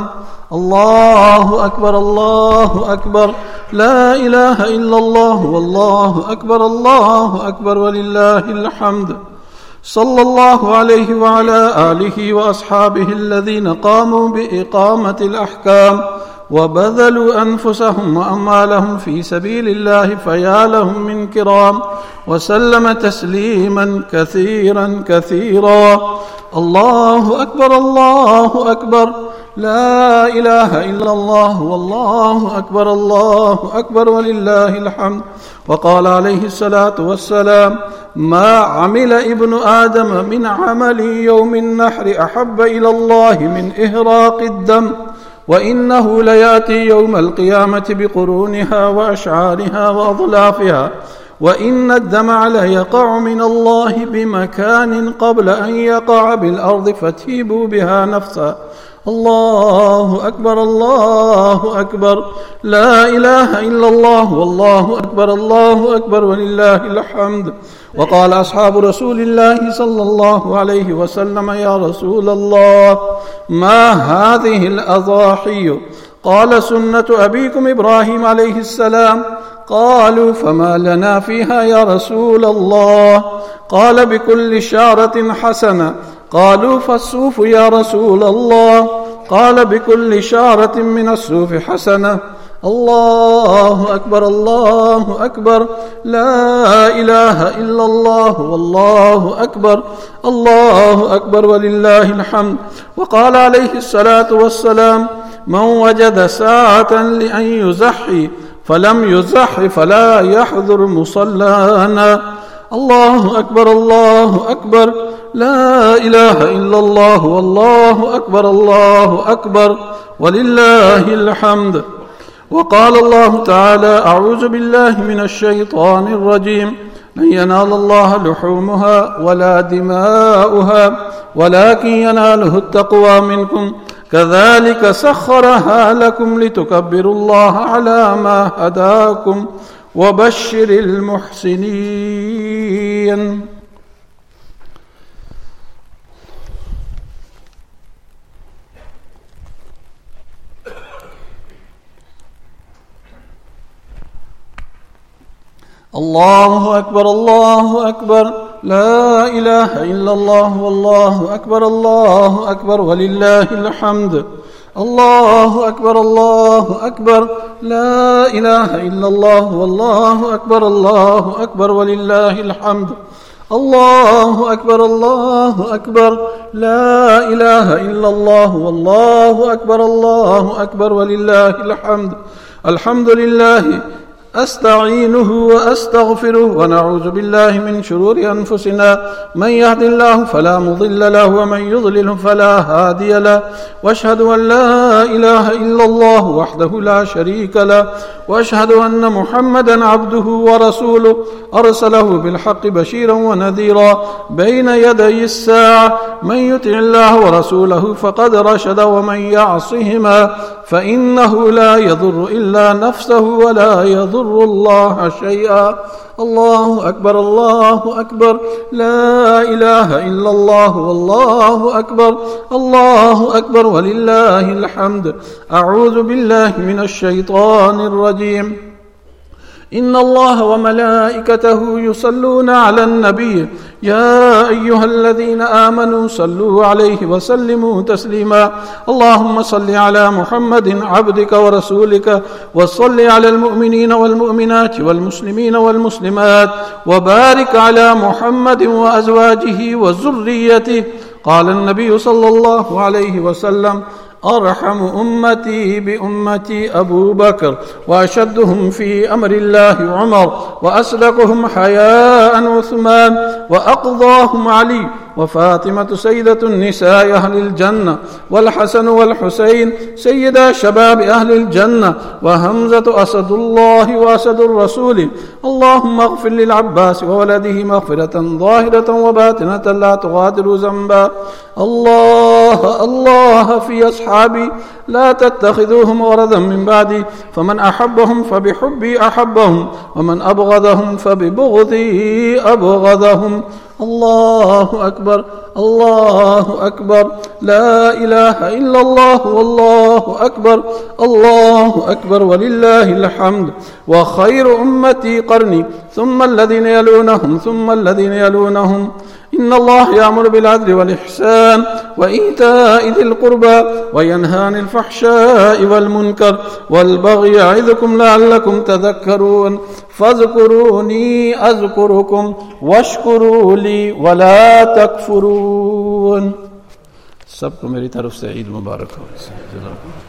A: अल्लाहु अकबर, अल्लाहु अकबर, ला इलाहा इल्लल्लाह वल्लाहु अकबर, अल्लाहु अकबर वलिल्लाहिल हम्द। सल्लल्लाहु अलैहि व अला आलिहि व अस्हाबिहि अल्लज़ीना क़ामू बिइक़ामतिल अहकाम व बज़लू अनफुसहुम व अम्वालहुम फ़ी सबीलिल्लाहि फ़या लहुम मिन किराम व सल्लम तस्लीमन कसीरन कसीरा। अल्लाहु अकबर, अल्लाहु अकबर, ला इलाहा इल्लल्लाह वल्लाहु अकबर, अल्लाहु अकबर वलिल्लाहिल हम्द। वक़ाल अलैहिस्सलातु वस्सलाम मा अमिल इब्नु आदम मिन अमलि यौमिन नहरि अहब्ब इलल्लाहि मिन इहराक़िद दम व इन्नहु लयाति यौमल क़ियामति बिक़ुरूनिहा व अशआरिहा व अज़लाफ़िहा व इन्न अद-दमअ लयक़अु मिनल्लाहि बिमकानिन क़ब्ल अन यक़अ बिल अर्ज़ि फ़तीबू बिहा नफ़्सा। अल्लाहु अकबर, अल्लाहु अकबर, ला इलाहा इल्लल्लाह वल्लाहु अकबर, अल्लाहु अकबर वलिल्लाहिल हम्द। वक़ाल अस्हाबु रसूलिल्लाहि सल्लल्लाहु अलैहि वसल्लम या रसूलल्लाह मा हाज़िहिल अज़ाहिय्यु क़ाल सुन्नतु अबीकुम इब्राहीम अलैहिस्सलाम क़ालू फमा लना फ़ीहा या रसूलल्लाह क़ाल बिकुल्लि शारतिन हसना क़ालू फ़स्सूफ़ या रसूलल्लाह क़ाल बिकुल्लि शारतिन मिनस्सूफ़ि हसना الله أكبر الله أكبر لا إله إلا الله والله أكبر الله أكبر ولله الحمد. وقال عليه الصلاة والسلام: من وجد ساعة لأن يزحي فلم يزح فلا يحضر مصلانا. الله أكبر الله أكبر لا إله إلا الله والله أكبر الله أكبر ولله الحمد. وقال الله تعالى: أعوذ بالله من الشيطان الرجيم: لن ينال الله لحومها ولا دماؤها ولكن يناله التقوى منكم كذلك سخرها لكم لتكبروا الله على ما هداكم وبشر المحسنين. الله أكبر الله أكبر لا إله إلا الله والله أكبر الله أكبر ولله الحمد. الله أكبر الله أكبر لا إله إلا الله والله أكبر الله أكبر ولله الحمد. الله أكبر الله أكبر لا إله إلا الله والله أكبر الله أكبر ولله الحمد. الحمد لله أستعينه وأستغفره ونعوذ بالله من شرور أنفسنا من يهد الله فلا مضل له ومن يضلل فلا هادي له وأشهد أن لا إله إلا الله وحده لا شريك له وأشهد أن محمدا عبده ورسوله أرسله بالحق بشيرا ونذيرا بين يدي الساعة. من يطع الله ورسوله فقد رشد ومن يعصهما فإنه لا يضر إلا نفسه ولا يضر الله شيئا. الله أكبر الله أكبر لا إله إلا الله والله أكبر الله أكبر ولله الحمد. أعوذ بالله من الشيطان الرجيم. إن الله وملائكته يصلون على النبي يا أيها الذين آمنوا صلوا عليه وسلموا تسليما. اللهم صل على محمد عبدك ورسولك وصل على المؤمنين والمؤمنات والمسلمين والمسلمات وبارك على محمد وأزواجه وذريته. قال النبي صلى الله عليه وسلم: أرحم أمتي بأمتي أبو بكر وأشدهم في أمر الله عمر وأصدقهم حياء عثمان وأقضاهم علي وفاطمة سيدة النساء أهل الجنة والحسن والحسين سيدا شباب أهل الجنة وهمزة أسد الله وأسد الرسول. اللهم اغفر للعباس وولده مغفرة ظاهرة وباطنة لا تغادر ذنبا. الله الله في أصحابي لا تتخذوهم غرضا من بعدي فمن أحبهم فبحبي أحبهم ومن أبغضهم فببغضي أبغضهم. الله أكبر الله أكبر لا إله إلا الله والله أكبر الله أكبر ولله الحمد. وخير أمتي قرني ثم الذين يلونهم ثم الذين يلونهم. إن الله يأمر بالعدل والإحسان وإيتاء ذي القربى وينهى عن الفحشاء والمنكر والبغي يعظكم لعلكم تذكرون. فاذكروني أذكركم واشكروا لي ولا تكفرون. सबको मेरी तरफ से ईद मुबारक हो।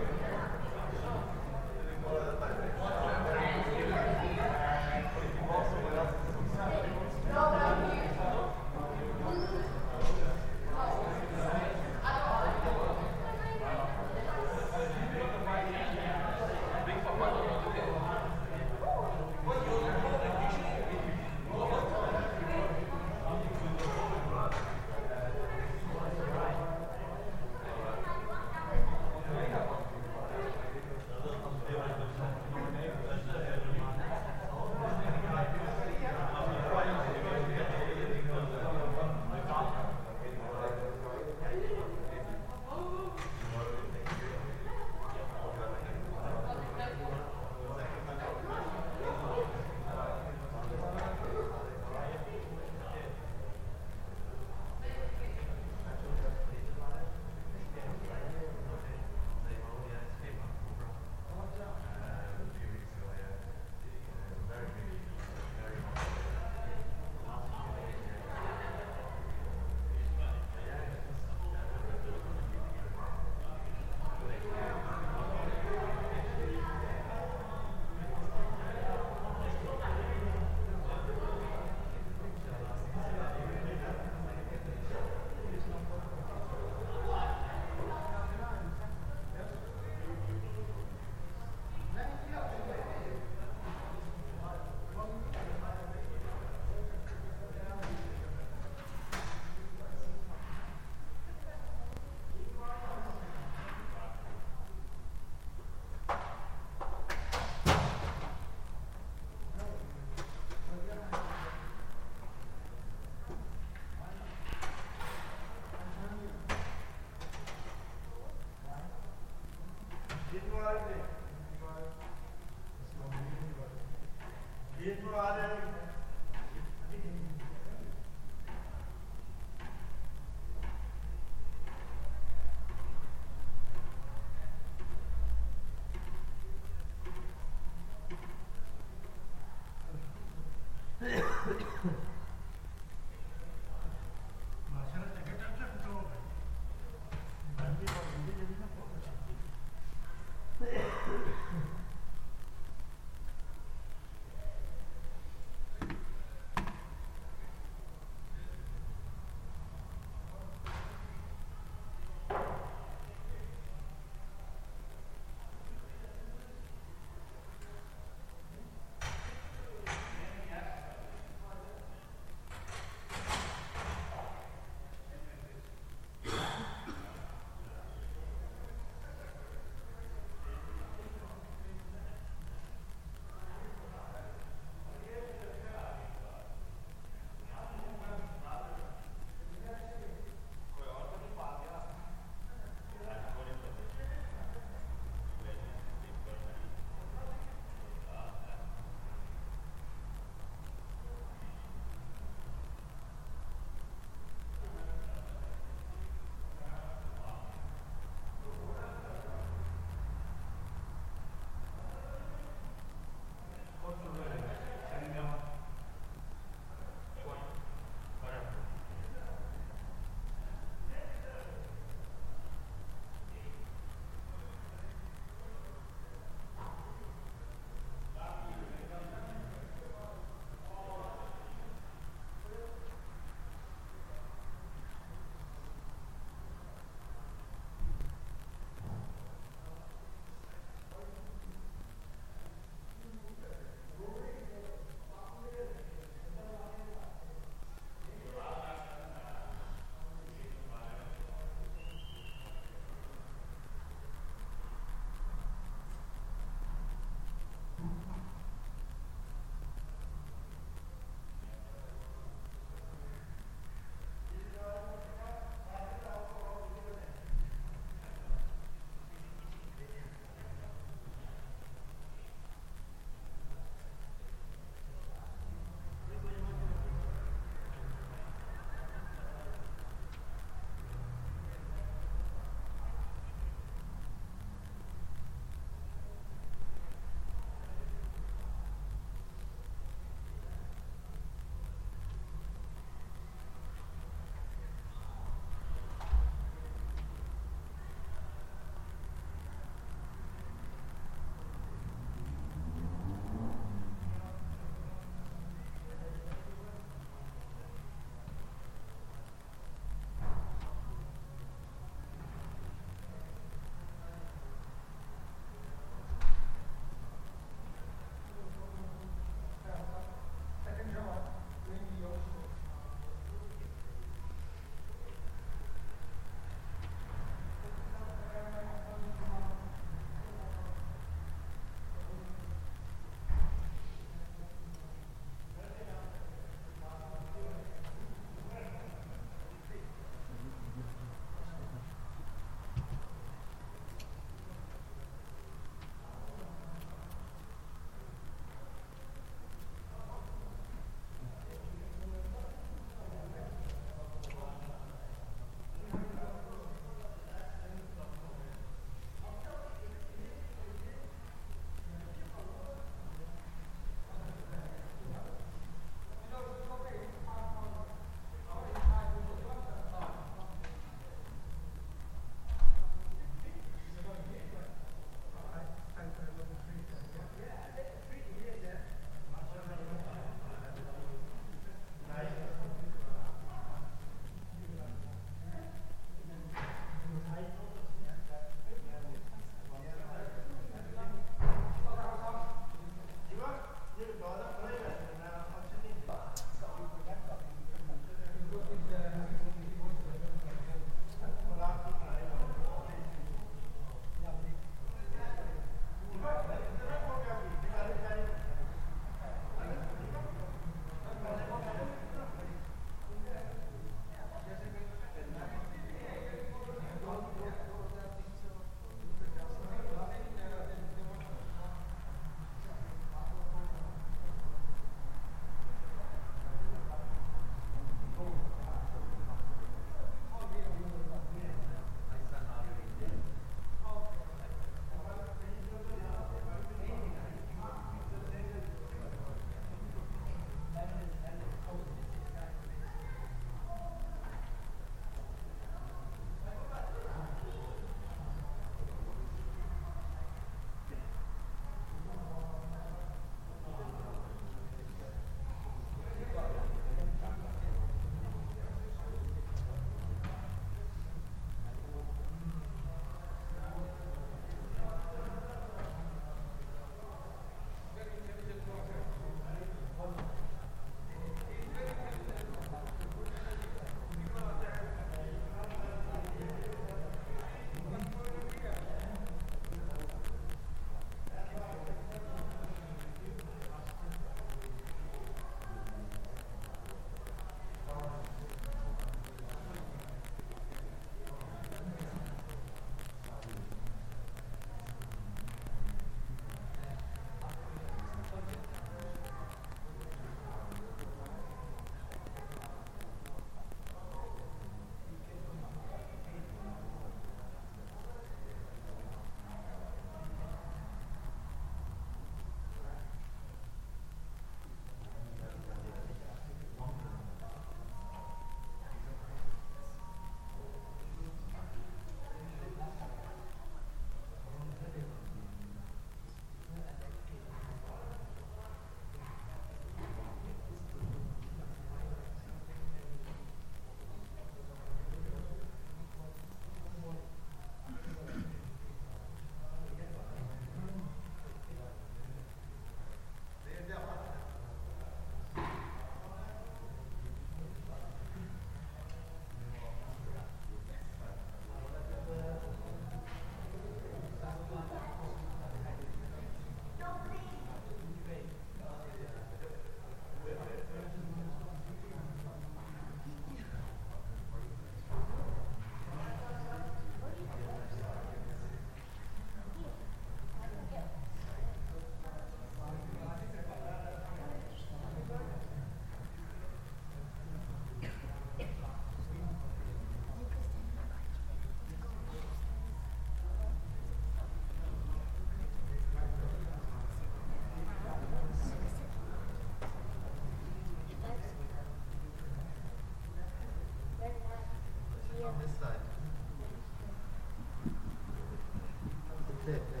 B: دیتے